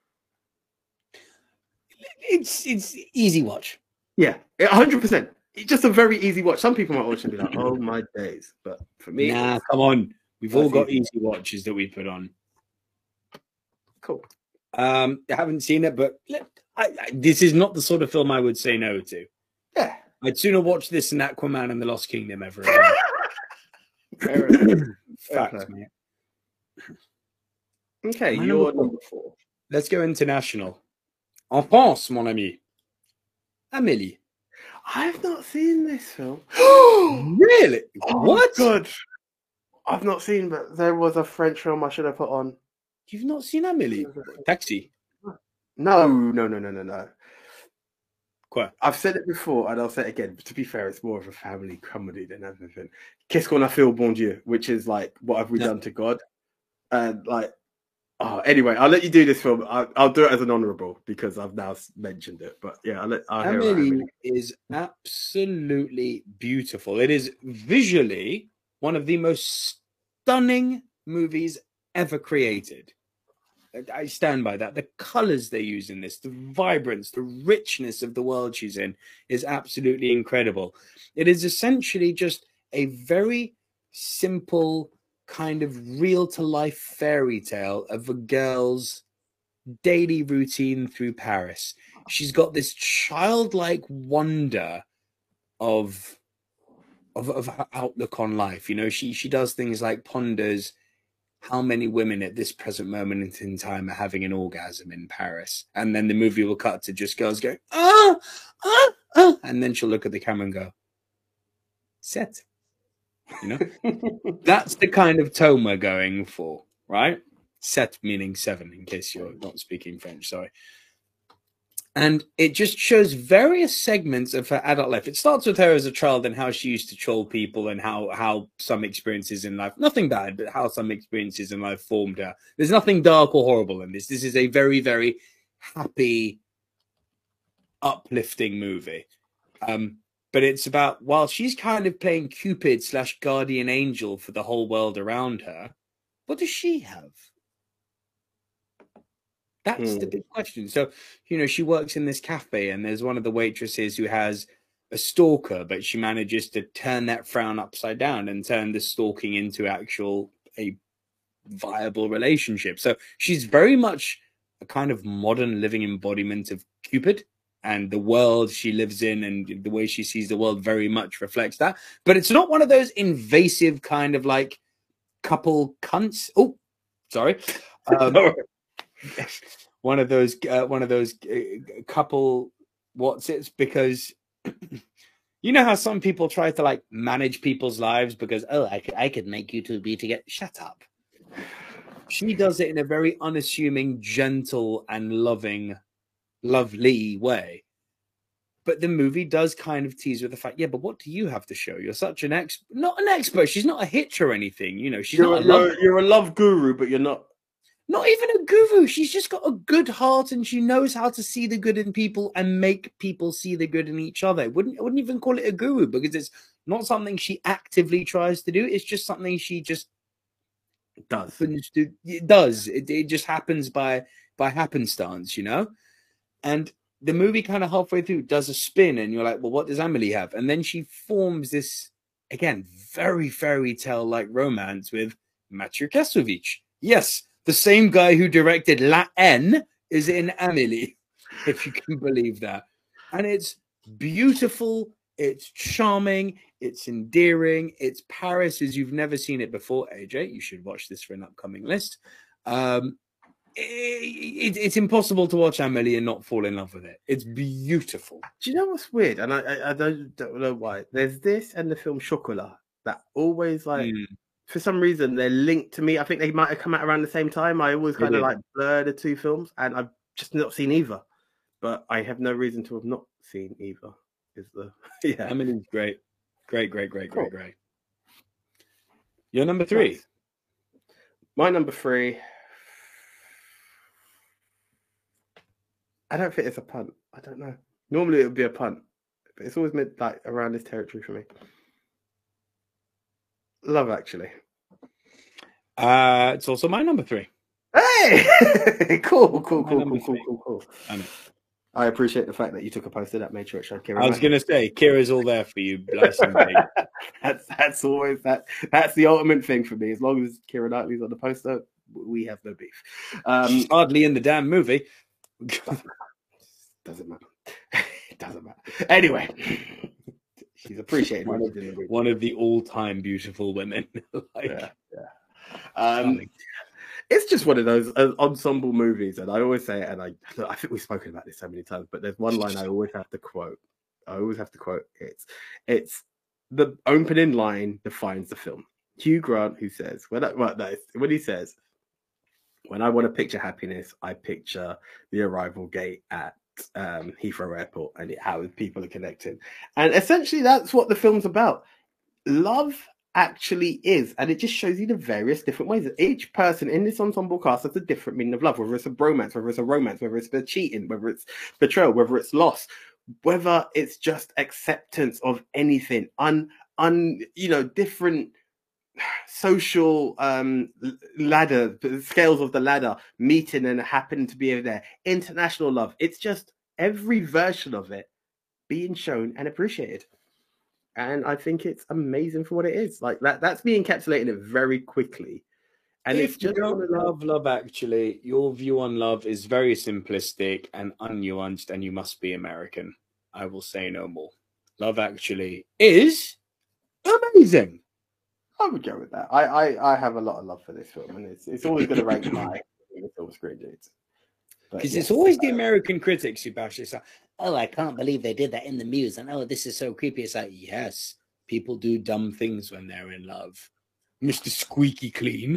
It's easy watch. Yeah, 100%. It's just a very easy watch. Some people might watch and be like, "Oh my days," but for me, nah, come on. We've all got easy watches that we put on. Cool. I haven't seen it, but this is not the sort of film I would say no to. Yeah, I'd sooner watch this than Aquaman and the Lost Kingdom ever again. Fact, mate. Okay, you're number 4. Let's go international. En France, mon ami. Amélie. I've not seen this film. Really? Oh, what? God. I've not seen, but there was a French film I should have put on. You've not seen Amélie? Taxi? No. Quoi? I've said it before, and I'll say it again. But to be fair, it's more of a family comedy than anything. Qu'est-ce qu'on a fait au bon Dieu, which is like, what have we done to God? And like, anyway, I'll let you do this film. I'll do it as an honourable because I've now mentioned it. But yeah, Amélie is absolutely beautiful. It is visually one of the most stunning movies ever created. I stand by that. The colors they use in this, the vibrance, the richness of the world she's in is absolutely incredible. It is essentially just a very simple kind of real-to-life fairy tale of a girl's daily routine through Paris. She's got this childlike wonder of her outlook on life. You know, she does things like ponders how many women at this present moment in time are having an orgasm in Paris. And then the movie will cut to just girls going, and then she'll look at the camera and go, set. You know, that's the kind of tone we're going for, right? Set meaning 7, in case you're not speaking French, sorry. And it just shows various segments of her adult life. It starts with her as a child and how she used to troll people and how some experiences in life, nothing bad, but how some experiences in life formed her. There's nothing dark or horrible in this. This is a very, very happy, uplifting movie. But it's about, while she's kind of playing Cupid / guardian angel for the whole world around her, what does she have? That's the big question. So, you know, she works in this cafe and there's one of the waitresses who has a stalker, but she manages to turn that frown upside down and turn the stalking into a viable relationship. So she's very much a kind of modern living embodiment of Cupid, and the world she lives in and the way she sees the world very much reflects that. But it's not one of those invasive kind of like couple cunts. Oh, sorry. One of those couple what's it's, because you know how some people try to like manage people's lives because I could make you two be together. Shut up. She does it in a very unassuming, gentle and lovely way. But the movie does kind of tease with the fact, yeah, but what do you have to show? You're such an not an expert. She's not a hitch or anything. You know, she's you're a love guru, but you're not even a guru. She's just got a good heart and she knows how to see the good in people and make people see the good in each other. I wouldn't even call it a guru because it's not something she actively tries to do. It's just something she just does. It does. It just happens by happenstance, you know? And the movie kind of halfway through does a spin and you're like, well, what does Amélie have? And then she forms this, again, very fairy tale like romance with Mathieu Kassovitz. Yes, the same guy who directed La Haine is in Amélie, if you can believe that. And it's beautiful, it's charming, it's endearing, it's Paris as you've never seen it before. AJ, you should watch this for an upcoming list. It's impossible to watch Amélie and not fall in love with it. It's beautiful. Do you know what's weird? And I don't know why. There's this and the film Chocolat that always like... For some reason, they're linked to me. I think they might have come out around the same time. I always kind of like blur the two films, and I've just not seen either. But I have no reason to have not seen either. is the yeah. Emily's great. Great. Cool. Your number 3. Nice. My number 3. I don't think it's a punt. I don't know. Normally it would be a punt, but it's always meant like around this territory for me. Love Actually. It's also my number 3. Hey, cool. I appreciate the fact that you took a poster that made sure it showed Keira. I was going to say, Kira's all there for you. That's always that. That's the ultimate thing for me. As long as Keira Knightley's on the poster, we have no beef. She's hardly in the damn movie. Doesn't matter. It doesn't matter. Anyway, she's appreciated. One of the all-time beautiful women. It's just one of those ensemble movies, and I always say it, and I think we've spoken about this so many times, but there's one line I always have to quote. It's the opening line defines the film. Hugh Grant, who says, when he says, "When I want to picture happiness, I picture the arrival gate at Heathrow Airport and how people are connected." And essentially, that's what the film's about. Love actually is, and it just shows you the various different ways that each person in this ensemble cast has a different meaning of love, whether it's a bromance, whether it's a romance, whether it's cheating, whether it's betrayal, whether it's loss, whether it's just acceptance of anything, different social ladder, scales of the ladder, meeting and happening to be there, international love. It's just every version of it being shown and appreciated. And I think it's amazing for what it is. Like that's me encapsulating it very quickly. And if it's just you don't love Actually, your view on love is very simplistic and unnuanced, and you must be American. I will say no more. Love Actually is amazing. I would go with that. I have a lot of love for this film, and it's always going to rank high in the film screen dudes. Because it's always the American critics who bash this out. Oh, I can't believe they did that in the Muse. And oh, this is so creepy. It's like, yes, people do dumb things when they're in love. Mr. Squeaky Clean.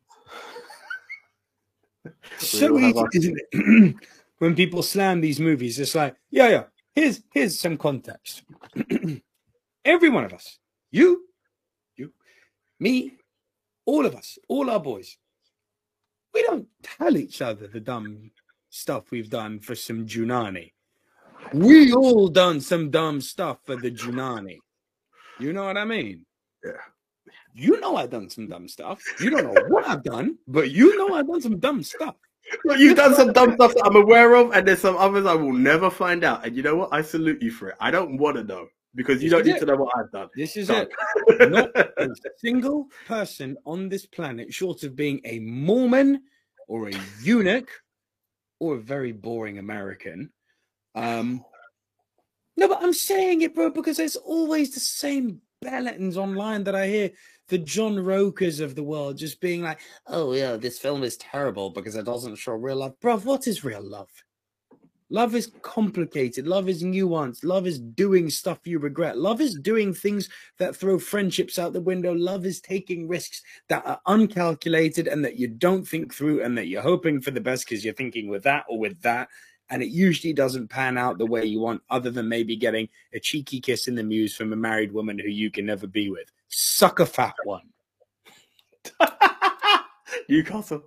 So easy, isn't it? When people slam these movies, it's like, yeah. Here's some context. Every one of us, you, me, all of us, all our boys, we don't tell each other the dumb stuff we've done for some Junani. We all done some dumb stuff for the Junani. You know what I mean? Yeah. You know I've done some dumb stuff. You don't know what I've done, but you know I've done some dumb stuff. Well, you've done some dumb stuff that I'm aware of, and there's some others I will never find out. And you know what? I salute you for it. I don't want to know, because you don't need to know what I've done. This is it. Not a single person on this planet, short of being a Mormon or a eunuch or a very boring American. No, but I'm saying it, bro, because there's always the same belletons online that I hear. The John Rokers of the world just being like, oh, yeah, this film is terrible because it doesn't show real love. Bro, what is real love? Love is complicated. Love is nuanced. Love is doing stuff you regret. Love is doing things that throw friendships out the window. Love is taking risks that are uncalculated and that you don't think through and that you're hoping for the best because you're thinking with that or with that. And it usually doesn't pan out the way you want, other than maybe getting a cheeky kiss in the Muse from a married woman who you can never be with. Suck a fat one. Newcastle.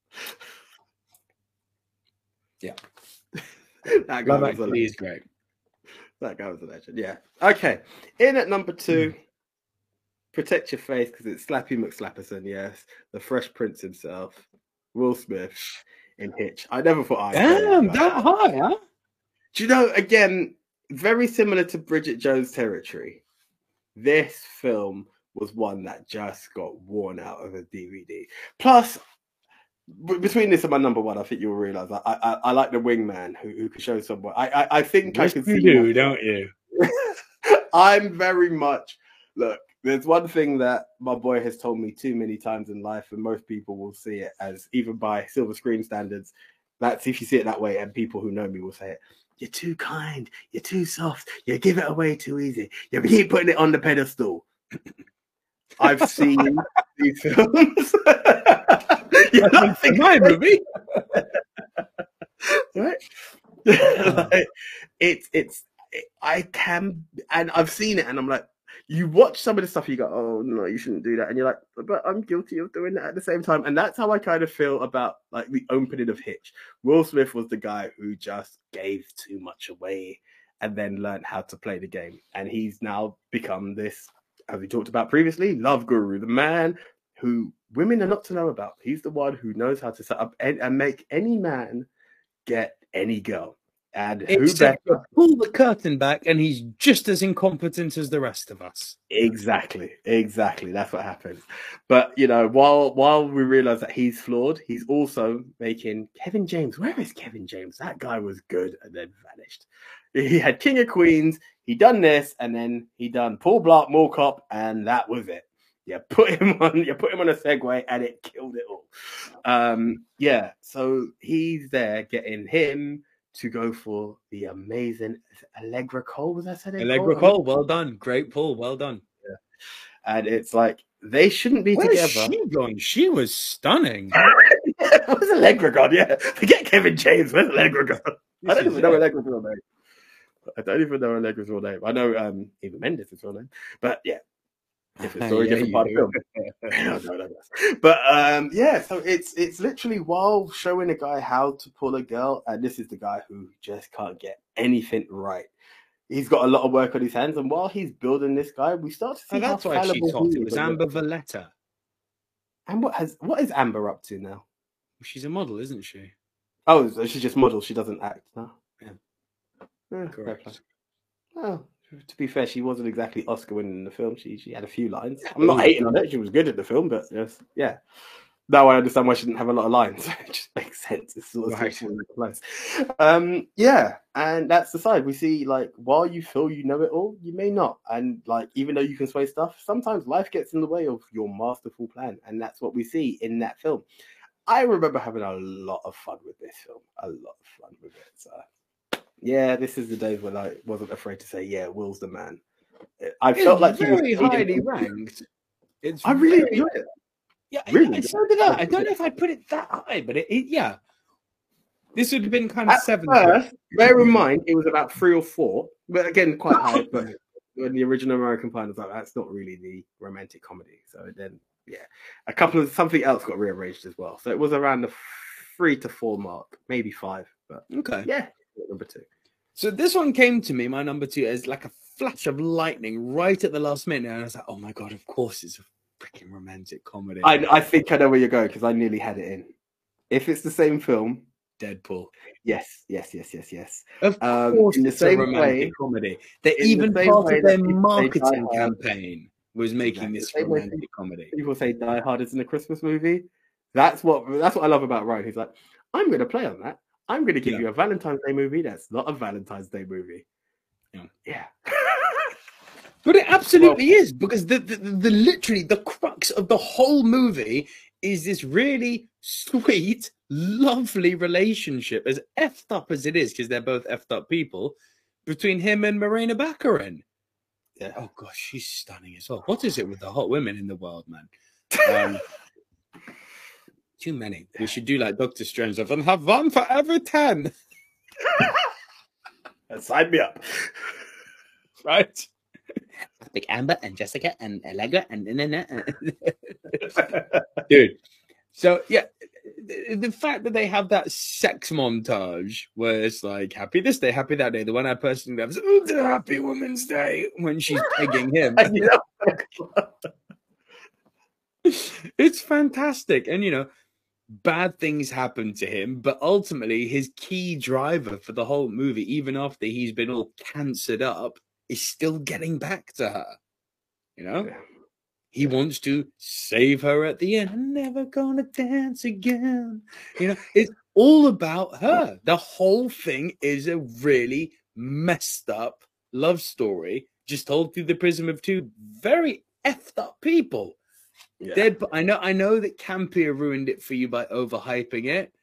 Yeah. That guy was a legend. He's great. That guy was a legend. Yeah. Okay. In at number 2, protect your face because it's Slappy McSlapperson. Yes, the Fresh Prince himself, Will Smith in Hitch. I never thought Damn, that high, huh? Do you know? Again, very similar to Bridget Jones' Territory. This film was one that just got worn out of a DVD. Plus, between this and my number 1, I think you'll realize I like the wingman who can show someone. I think yes, I can you see do, don't you? I'm very much look. There's one thing that my boy has told me too many times in life, and most people will see it as, even by silver screen standards, that's if you see it that way, and people who know me will say it. You're too kind. You're too soft. You give it away too easy. You keep putting it on the pedestal. I've seen these films. You're not thinking my movie, right? Like, it's I can, and I've seen it, and I'm like, you watch some of the stuff, you go, oh no, you shouldn't do that, and you're like, but I'm guilty of doing that at the same time, and that's how I kind of feel about like the opening of Hitch. Will Smith was the guy who just gave too much away, and then learned how to play the game, and he's now become this, as we talked about previously, love guru, the man who women are not to know about. He's the one who knows how to set up and make any man get any girl. And who better? Pull the curtain back, and he's just as incompetent as the rest of us. Exactly. That's what happens. But you know, while we realize that he's flawed, he's also making Kevin James. Where is Kevin James? That guy was good and then vanished. He had King of Queens. He done this, and then he done Paul Blart Mall Cop, and that was it. You put him on a Segway, and it killed it all. Yeah. So he's there getting him to go for the amazing Allegra Cole. Was that said? Allegra Cole, well done. Great pull, well done. Yeah. And it's like, they shouldn't be together. Where's she gone? She was stunning. Where's Allegra gone? Yeah. Forget Kevin James. Where's Allegra gone? I don't even know Allegra's real name. I know Eva Mendes' real name. But yeah. Different story, different part of the film. No. But yeah, so it's literally while showing a guy how to pull a girl, and this is the guy who just can't get anything right. He's got a lot of work on his hands, and while he's building this guy, we start to see that's why she talked. It was Amber Valletta. And what is Amber up to now? She's a model, isn't she? Oh, so she's just model. She doesn't act now. Yeah, correct. Well, to be fair, she wasn't exactly Oscar winning in the film. She had a few lines. I'm not hating on it. She was good at the film, but just, yeah. Now I understand why she didn't have a lot of lines. It just makes sense. It's sort of right. Yeah, and that's the side we see. Like, while you feel you know it all, you may not. And like, even though you can sway stuff, sometimes life gets in the way of your masterful plan, and that's what we see in that film. I remember having a lot of fun with this film. A lot of fun with it. So. Yeah, this is the days when I wasn't afraid to say, yeah, Will's the man. I felt like he was very highly ranked. I really enjoyed it. Yeah, really? So did I. I don't know if I put it that high, but yeah. This would have been kind of 7. First, bear in mind, it was about 3 or 4. But again, quite high. But when the original American Pie was like, that's not really the romantic comedy. So then, yeah. A couple of something else got rearranged as well. So it was around the 3 to 4 mark, maybe 5. But okay. Yeah. Number 2. So this one came to me, my number 2, as like a flash of lightning right at the last minute, and I was like, "Oh my god! Of course, it's a freaking romantic comedy." I think I know where you're going because I nearly had it in. If it's the same film, Deadpool. Yes. Of course, in the same romantic comedy. They even part of their marketing campaign was making this romantic comedy. People say Die Hard isn't a Christmas movie. That's what I love about Ryan. He's like, I'm going to play on that. I'm going to give you a Valentine's Day movie that's not a Valentine's Day movie. Yeah. But it absolutely is, because the literally the crux of the whole movie is this really sweet, lovely relationship, as effed up as it is, because they're both effed up people, between him and Morena Baccarin. Yeah. Oh gosh, she's stunning as well. What is it with the hot women in the world, man? Too many. We should do like Dr. Strange and have one for every 10. Sign me up. Right? Like Amber and Jessica and Allegra and dude. So yeah, the fact that they have that sex montage where it's like happy this day, happy that day. The one I personally love is it's a Happy Woman's Day when she's pegging him. It's fantastic, and you know. Bad things happen to him, but ultimately his key driver for the whole movie, even after he's been all cancered up, is still getting back to her. You know? He wants to save her at the end. I'm never gonna dance again. You know, it's all about her. The whole thing is a really messed up love story, just told through the prism of two very effed up people. Yeah. I know that Campia ruined it for you by overhyping it.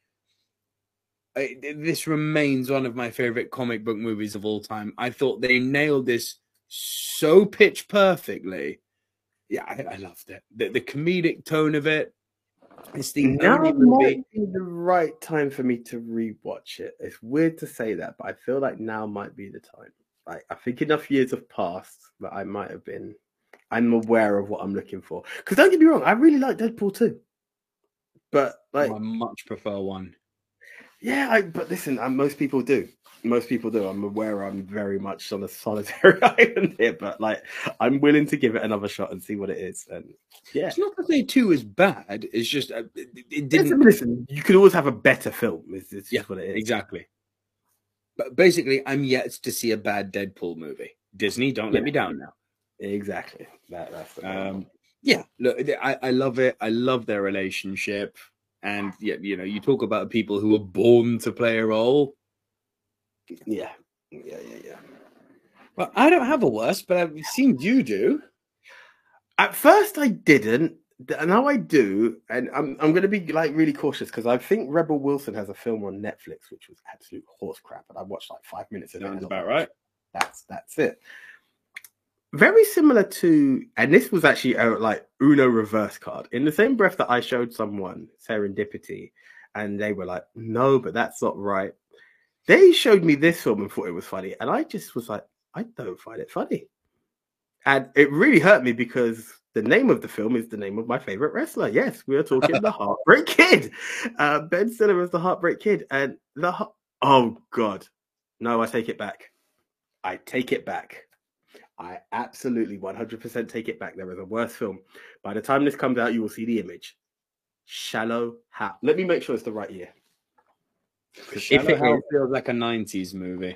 This remains one of my favorite comic book movies of all time. I thought they nailed this so pitch perfectly. Yeah, I loved it. The comedic tone of it. It's the only movie. Might be the right time for me to rewatch it. It's weird to say that, but I feel like now might be the time. like I think enough years have passed that I might have been. I'm aware of what I'm looking for. Because don't get me wrong, I really like Deadpool 2. But like, I much prefer one. yeah, but listen, most people do. Most people do. I'm aware I'm very much on a solitary island here, but like, I'm willing to give it another shot and see what it is. And yeah, It's not to say 2 is bad. It's just it didn't. Listen, you could always have a better film. It's just what it is. Exactly. But basically, I'm yet to see a bad Deadpool movie. Disney, don't let me down now. Exactly. That's the yeah. Look, I love it. I love their relationship. And yeah, you know, you talk about people who are born to play a role. Yeah. Well, I don't have a worst, but I've seen you do. At first, I didn't. Now I do, and I'm going to be like really cautious because I think Rebel Wilson has a film on Netflix which was absolute horse crap, and I watched like 5 minutes of it. Sounds about right. That's it. Very similar to, and this was actually a like Uno reverse card. In the same breath that I showed someone Serendipity, and they were like, "No, but that's not right." They showed me this film and thought it was funny, and I just was like, "I don't find it funny," and it really hurt me because the name of the film is the name of my favorite wrestler. Yes, we are talking The Heartbreak Kid. Ben Stiller is the Heartbreak Kid, and oh god, no, I take it back. I take it back. I absolutely 100% take it back. There is a worse film. By the time this comes out, you will see the image. Shallow Hal. Let me make sure it's the right year. If it feels like a 90s movie.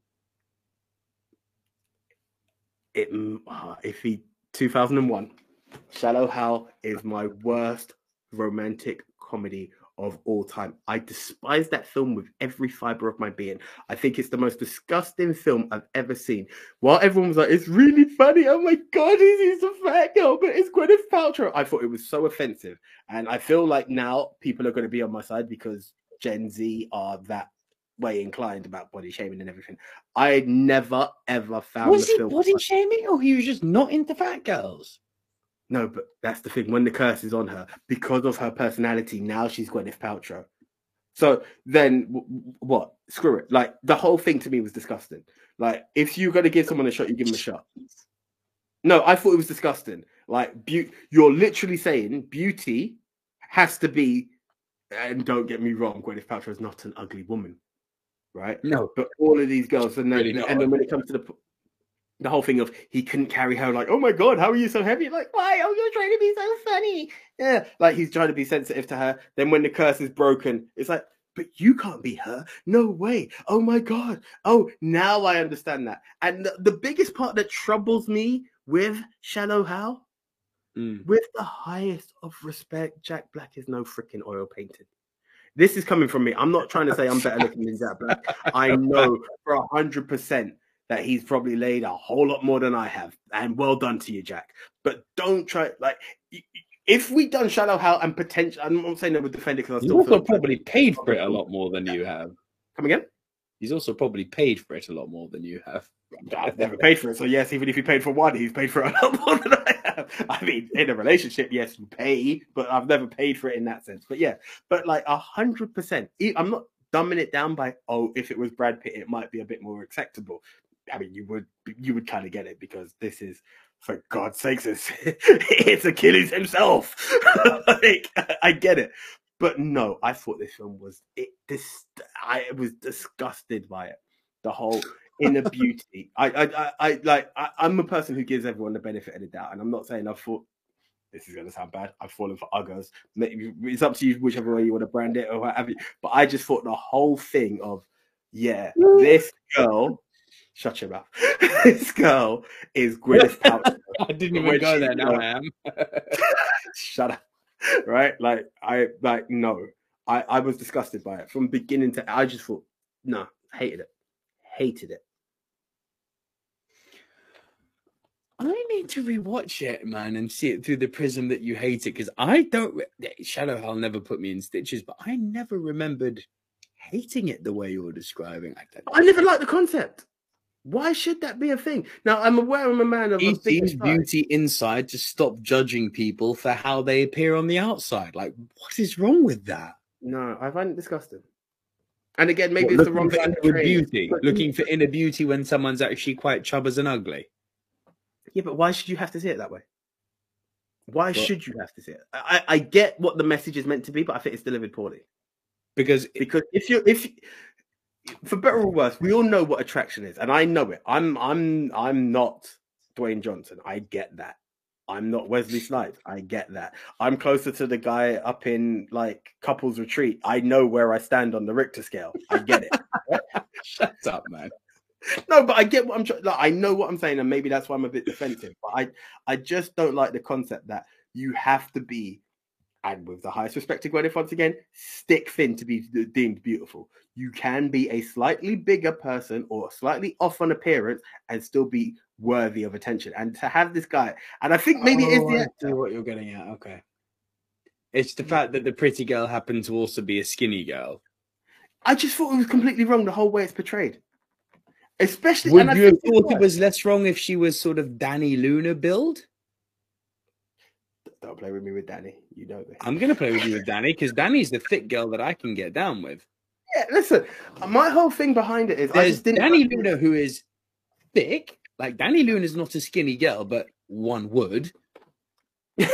If he 2001. Shallow Hal is my worst romantic comedy of all time. I despise that film with every fiber of my being. I think it's the most disgusting film I've ever seen. While everyone was like, it's really funny. Oh my God, he's a fat girl, but it's Gwyneth Paltrow. I thought it was so offensive. And I feel like now people are going to be on my side because Gen Z are that way inclined about body shaming and everything. I never, ever found Was he body shaming or he was just not into fat girls? No, but that's the thing. When the curse is on her, because of her personality, now she's Gwyneth Paltrow. So then what? Screw it. Like, the whole thing to me was disgusting. Like, if you're going to give someone a shot, you give them a shot. No, I thought it was disgusting. Like, you're literally saying beauty has to be, and don't get me wrong, Gwyneth Paltrow is not an ugly woman, right? No. But all of these girls, and then when it comes to the whole thing of he couldn't carry her, like, oh my God, how are you so heavy? Like, why? Oh, you're trying to be so funny. Yeah, like he's trying to be sensitive to her. Then when the curse is broken, it's like, but you can't be her. No way. Oh my God. Oh, now I understand that. And the biggest part that troubles me with Shallow Hal, with the highest of respect, Jack Black is no freaking oil painting. This is coming from me. I'm not trying to say I'm better looking than Jack Black. I know for 100% that he's probably laid a whole lot more than I have. And well done to you, Jack. But don't try, like, if we done Shallow Hal and potential, I'm not saying that would defend it because I still also probably paid for it a lot more than you have. Come again? He's also probably paid for it a lot more than you have. I've never paid for it, so yes, even if he paid for one, he's paid for it a lot more than I have. I mean, in a relationship, yes, you pay, but I've never paid for it in that sense. But yeah, but like 100%. I'm not dumbing it down by, oh, if it was Brad Pitt, it might be a bit more acceptable. I mean, you would kind of get it because this is, for God's sakes, it's Achilles himself. Like, I get it, but no, I thought this film was I was disgusted by it. The whole inner beauty. I'm a person who gives everyone the benefit of the doubt, and I'm not saying I thought this is going to sound bad. I've fallen for uggers. Maybe it's up to you whichever way you want to brand it or whatever. But I just thought the whole thing of this girl. Shut your mouth. This girl is Gwyneth Paltrow. I didn't even go there. Now I am. Shut up. Right? Like, no. I was disgusted by it from beginning to. I just thought, no, hated it. I need to rewatch it, man, and see it through the prism that you hate it, because I don't. Shallow Hal never put me in stitches, but I never remembered hating it the way you're describing. I never liked the concept. Why should that be a thing? Now, I'm aware I'm a man of he sees beauty inside to stop judging people for how they appear on the outside. Like, what is wrong with that? No, I find it disgusting. And again, maybe What, it's the looking wrong for kind of inward training. beauty, looking for inner beauty when someone's actually quite chubbers and ugly. Yeah, but why should you have to see it that way? Why should you have to see it? I get what the message is meant to be, but I think it's delivered poorly. Because if for better or worse, we all know what attraction is, and I know it. I'm not Dwayne Johnson. I get that. I'm not Wesley Snipes. I get that. I'm closer to the guy up in like Couples Retreat. I know where I stand on the Richter scale. I get it. Shut up, man. No, but I get what I'm trying. Like, I know what I'm saying, and maybe that's why I'm a bit defensive. But I just don't like the concept that you have to be, and with the highest respect to Gwyneth once again, stick thin to be deemed beautiful. You can be a slightly bigger person or slightly off on appearance and still be worthy of attention. And to have this guy, and I think maybe it is the actor. What you're getting at, okay. It's the fact that the pretty girl happened to also be a skinny girl. I just thought it was completely wrong the whole way it's portrayed. Especially, would you have thought it was less wrong if she was sort of Danny Luna build? Don't play with me with Danny. You know this. I'm going to play with you with Danny because Danny's the thick girl that I can get down with. Yeah, listen, my whole thing behind it is I just didn't. Danny Luna, who is thick, like Danny Luna is not a skinny girl, but one would. But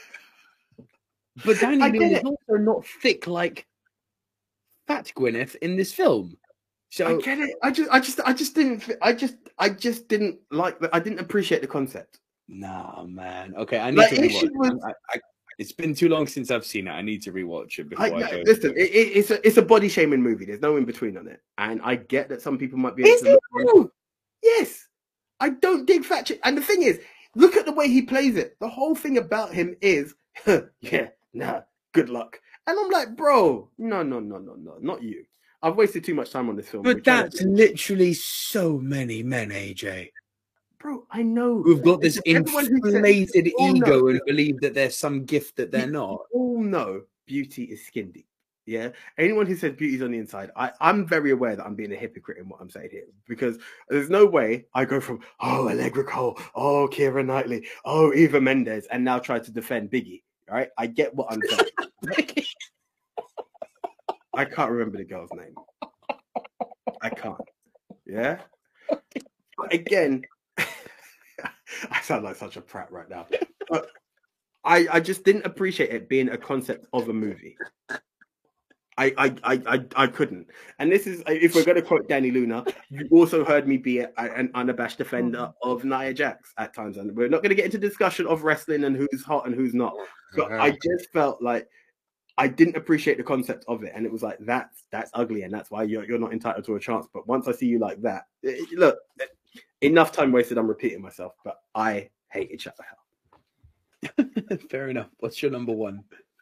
Danny Luna is also not thick like fat Gwyneth in this film. So I get it. I just didn't like that. I didn't appreciate the concept. Nah, man. Okay, I need to rewatch. It's been too long since I've seen it. I need to rewatch it before I go. Listen, it's a body shaming movie. There's no in between on it, and I get that some people might be. Yes, I don't dig fat chick. And the thing is, look at the way he plays it. The whole thing about him is, good luck. And I'm like, bro, no, not you. I've wasted too much time on this film. But that's literally so many men, AJ. Bro, I know. Who've got this inflated ego and believe that there's some gift that they're not. All know beauty is skin deep. Yeah. Anyone who says beauty's on the inside, I'm very aware that I'm being a hypocrite in what I'm saying here. Because there's no way I go from, oh, Allegra Cole, oh, Keira Knightley, oh, Eva Mendes, and now try to defend Biggie. All right? I get what I'm saying. I can't remember the girl's name. I can't. Yeah? But again, I sound like such a prat right now. But I just didn't appreciate it being a concept of a movie. I couldn't. And this is, if we're going to quote Danny Luna, you also heard me be an unabashed defender of Nia Jax at times. And we're not going to get into discussion of wrestling and who's hot and who's not. But I just felt like I didn't appreciate the concept of it. And it was like, that's ugly. And that's why you're not entitled to a chance. But once I see you like that, look, enough time wasted. I'm repeating myself, but I hated Shut the Hell. Fair enough. What's your number one?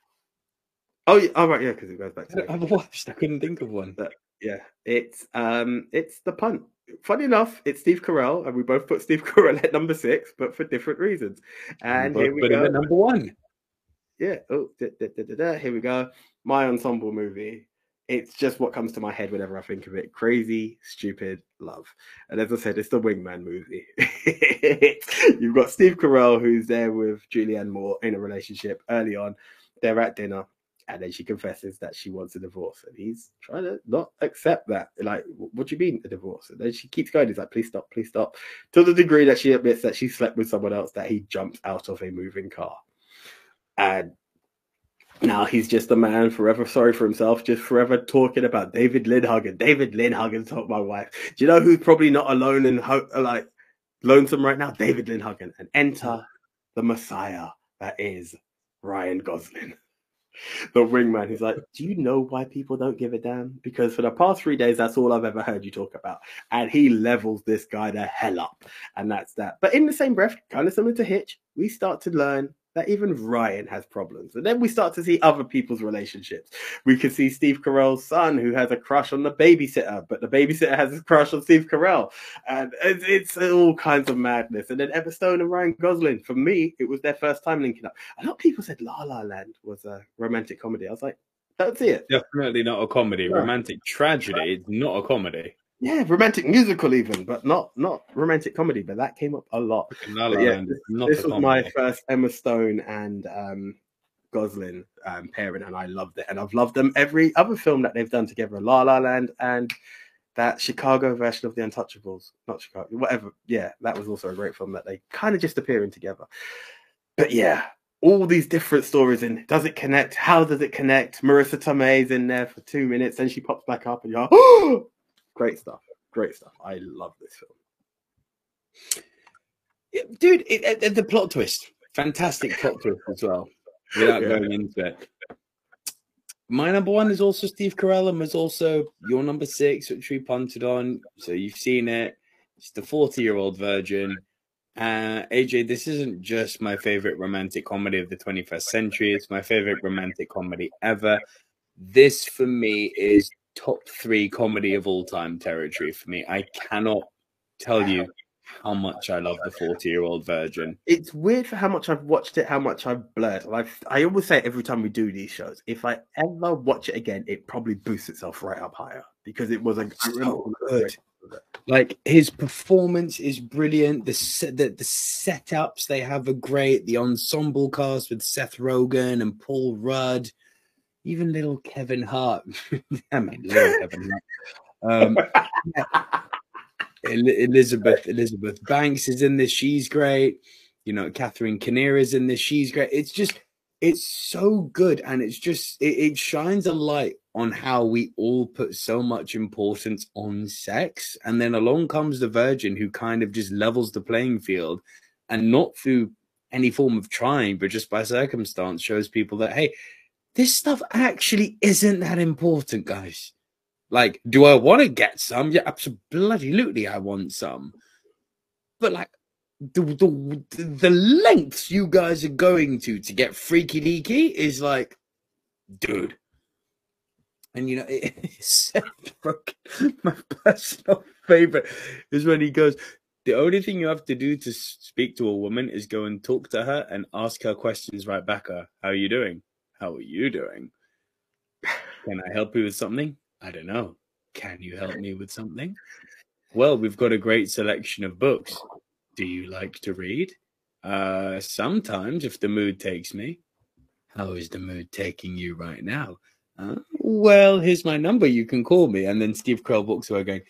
Oh, yeah. Oh, right. Yeah. Because it goes back to I've watched. I couldn't think of one. But, yeah. It's The Punt. Funny enough, it's Steve Carell, and we both put Steve Carell at number 6, but for different reasons. And here we go. Him at number 1. Yeah. Oh, here we go. My ensemble movie. It's just what comes to my head whenever I think of it. Crazy, Stupid Love. And as I said, it's the Wingman movie. You've got Steve Carell, who's there with Julianne Moore in a relationship early on. They're at dinner, and then she confesses that she wants a divorce. And he's trying to not accept that. Like, what do you mean a divorce? And then she keeps going. He's like, please stop, please stop. To the degree that she admits that she slept with someone else, that he jumps out of a moving car. And now he's just a man forever sorry for himself, just forever talking about David Lindhagen. David Lindhagen told my wife. Do you know who's probably not alone and like lonesome right now? David Lindhagen. And enter the Messiah that is Ryan Gosling. The Wingman. He's like, do you know why people don't give a damn? Because for the past 3 days, that's all I've ever heard you talk about. And he levels this guy the hell up. And that's that. But in the same breath, kind of similar to Hitch, we start to learn that even Ryan has problems. And then we start to see other people's relationships. We can see Steve Carell's son, who has a crush on the babysitter, but the babysitter has a crush on Steve Carell. And it's all kinds of madness. And then Emma Stone and Ryan Gosling, for me, it was their first time linking up. A lot of people said La La Land was a romantic comedy. I was like, don't see it. Definitely not a comedy. Yeah. Romantic tragedy. It's not a comedy. Yeah, romantic musical even, but not romantic comedy. But that came up a lot. La La Land, this was my first Emma Stone and Gosling pairing, and I loved it. And I've loved them every other film that they've done together, La La Land and that Chicago version of The Untouchables. Not Chicago, whatever. Yeah, that was also a great film that they kind of just appearing together. But yeah, all these different stories, and does it connect? How does it connect? Marissa Tomei's in there for 2 minutes, then she pops back up, and you're oh, great stuff. Great stuff. I love this film. Yeah, dude, the plot twist. Fantastic plot twist as well, without going into it. My number one is also Steve Carell and was also your number 6, which we punted on. So you've seen it. It's The 40-Year-Old Virgin. AJ, this isn't just my favorite romantic comedy of the 21st century. It's my favorite romantic comedy ever. This, for me, is top 3 comedy of all time territory for me. I cannot tell you how much I love The 40-Year-Old Virgin. It's weird for how much I've watched it, how much I've blurred. I always say every time we do these shows, if I ever watch it again, it probably boosts itself right up higher because it was so good. Like, his performance is brilliant. The setups they have are great. The ensemble cast with Seth Rogen and Paul Rudd, even little Kevin Hart. I mean, little Kevin Hart. Elizabeth Banks is in this. She's great. You know, Catherine Kinnear is in this. She's great. It's so good. And it's just, it shines a light on how we all put so much importance on sex. And then along comes the Virgin, who kind of just levels the playing field, and not through any form of trying, but just by circumstance shows people that, hey, this stuff actually isn't that important, guys. Like, do I want to get some? Yeah, absolutely, I want some. But like, the lengths you guys are going to get freaky deaky is like, dude. And you know, my personal favorite is when he goes, the only thing you have to do to speak to a woman is go and talk to her and ask her questions right back. How are you doing? How are you doing? Can I help you with something? I don't know. Can you help me with something? Well, we've got a great selection of books. Do you like to read? Sometimes, if the mood takes me. How is the mood taking you right now? Well, here's my number. You can call me. And then Steve Carell walks away going,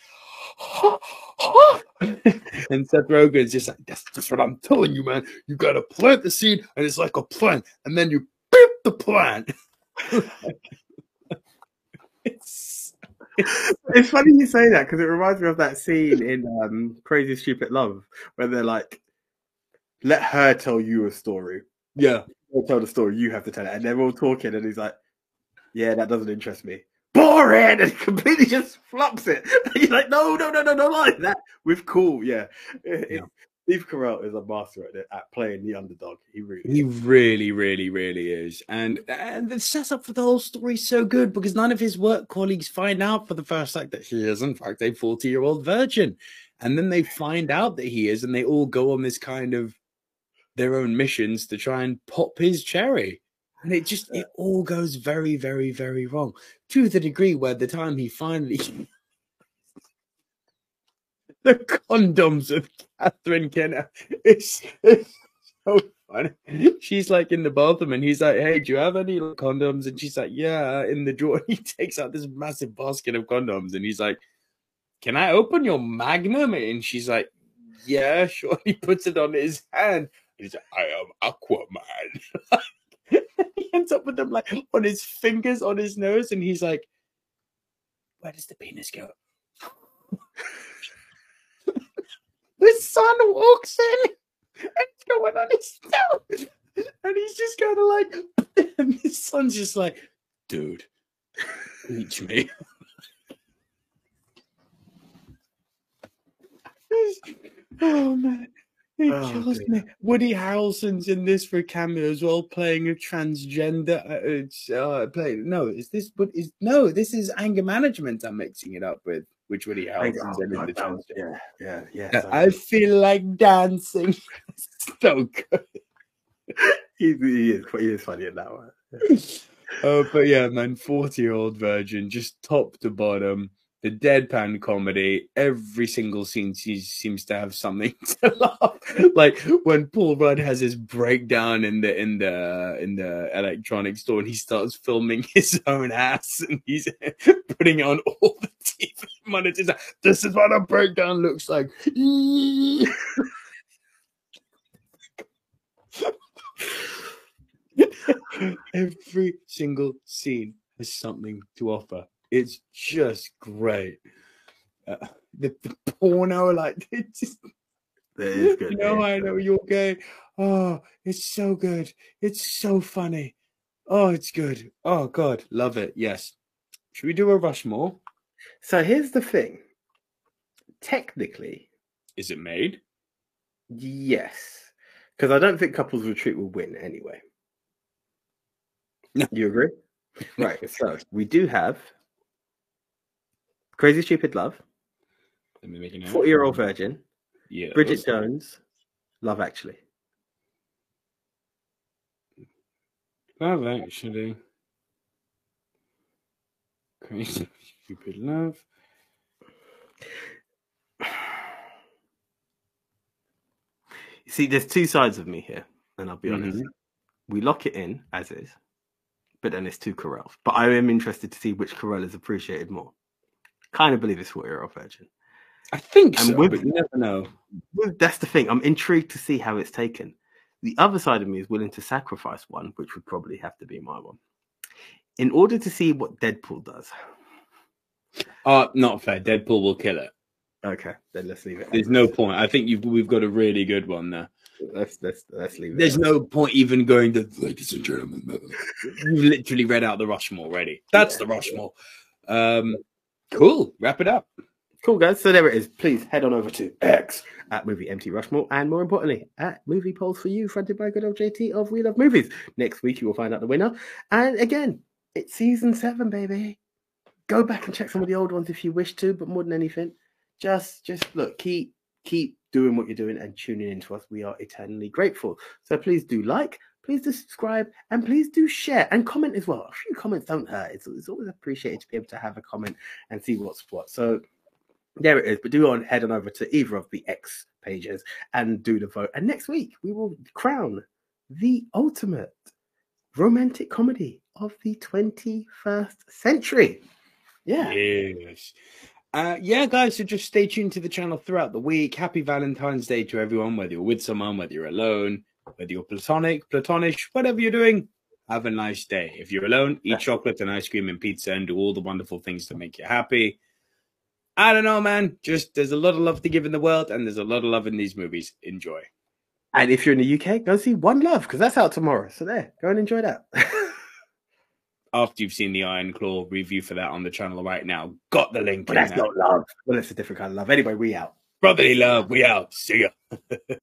and Seth Rogen's just like, that's what I'm telling you, man. You got to plant the seed, and it's like a plant. And then you beep the plant. It's funny you say that because it reminds me of that scene in Crazy Stupid Love where they're like, let her tell you a story. Yeah. I'll tell the story, you have to tell it. And they're all talking and he's like, yeah, that doesn't interest me. Boring! And he completely just flops it. And you're like, no, like that. With cool, yeah. Steve Carell is a master at playing the underdog. He really is. And the setup for the whole story is so good because none of his work colleagues find out for the first act that he is, in fact, a 40-year-old virgin. And then they find out that he is, and they all go on this kind of their own missions to try and pop his cherry. And it all goes very, very, very wrong. To the degree where the time he finally... the condoms of Catherine Kinnear. It's so funny. She's like in the bathroom and he's like, hey, do you have any condoms? And she's like, yeah, in the drawer. He takes out this massive basket of condoms and he's like, can I open your magnum? And she's like, yeah, sure. He puts it on his hand. He's like, I am Aquaman. He ends up with them like on his fingers, on his nose. And he's like, where does the penis go? The son walks in and it's going on his nose. And he's just kind of like, and his son's just like, dude, reach me. Oh, man. It kills me. Woody Harrelson's in this for a cameo as well, playing a transgender. This is Anger Management I'm mixing it up with. Which Woody Harrelson's in the transgender. Yeah. I feel like dancing. So good. He is funny in that one. Oh, but yeah, man, 40-year-old virgin, just top to bottom. the deadpan comedy. Every single scene seems to have something to laugh. Like when Paul Rudd has his breakdown in the electronics store, and he starts filming his own ass, and he's putting it on all the TV monitors. This is what a breakdown looks like. Every single scene has something to offer. It's just great. The porno, like, it's just, It's good. you know, I know you're gay. Oh, it's so good. It's so funny. Oh, it's good. Oh, God, love it. Yes. Should we do a Rushmore? So here's the thing. Technically, is it made? Yes, because I don't think Couples Retreat will win anyway. No. You agree? Right. So we do have Crazy Stupid Love, 40-Year-Old Virgin, yeah, Bridget Jones, Love Actually. Love Actually, Crazy Stupid Love. See, there's two sides of me here, and I'll be honest. We lock it in as is, but then it's two Carells. But I am interested to see which Carell is appreciated more. Kind of believe it's 40-Year-Old Virgin. I think so, but you never know. That's the thing. I'm intrigued to see how it's taken. The other side of me is willing to sacrifice one, which would probably have to be my one, in order to see what Deadpool does. Not fair. Deadpool will kill it. Okay, then let's leave it. There's no point. I think we've got a really good one there. Let's leave it. There's no point even going to, ladies and gentlemen. You've literally read out the Rushmore already. That's the Rushmore. Cool. Wrap it up. Cool, guys. So there it is. Please head on over to X at Movie MT Rushmore, and more importantly, at Movie Polls for You, fronted by good old JT of We Love Movies. Next week, you will find out the winner. And again, it's season 7, baby. Go back and check some of the old ones if you wish to, but more than anything, just look, keep doing what you're doing and tuning in to us. We are eternally grateful. So please do like, please do subscribe, and please do share and comment as well. A few comments don't hurt. It's always appreciated to be able to have a comment and see what's what. So there it is. But do head on over to either of the X pages and do the vote. And next week, we will crown the ultimate romantic comedy of the 21st century. Yeah. Yes. Yeah, guys, so just stay tuned to the channel throughout the week. Happy Valentine's Day to everyone, whether you're with someone, whether you're alone, whether you're platonish, whatever you're doing, have a nice day. If you're alone, eat chocolate and ice cream and pizza and do all the wonderful things to make you happy. I don't know, man. Just there's a lot of love to give in the world, and there's a lot of love in these movies. Enjoy. And if you're in the UK, go see One Love, because that's out tomorrow. So there, go and enjoy that. After you've seen the Iron Claw review for that on the channel right now, got the link. But that's not love. Well, it's a different kind of love. Anyway, we out. Brotherly love, we out. See ya.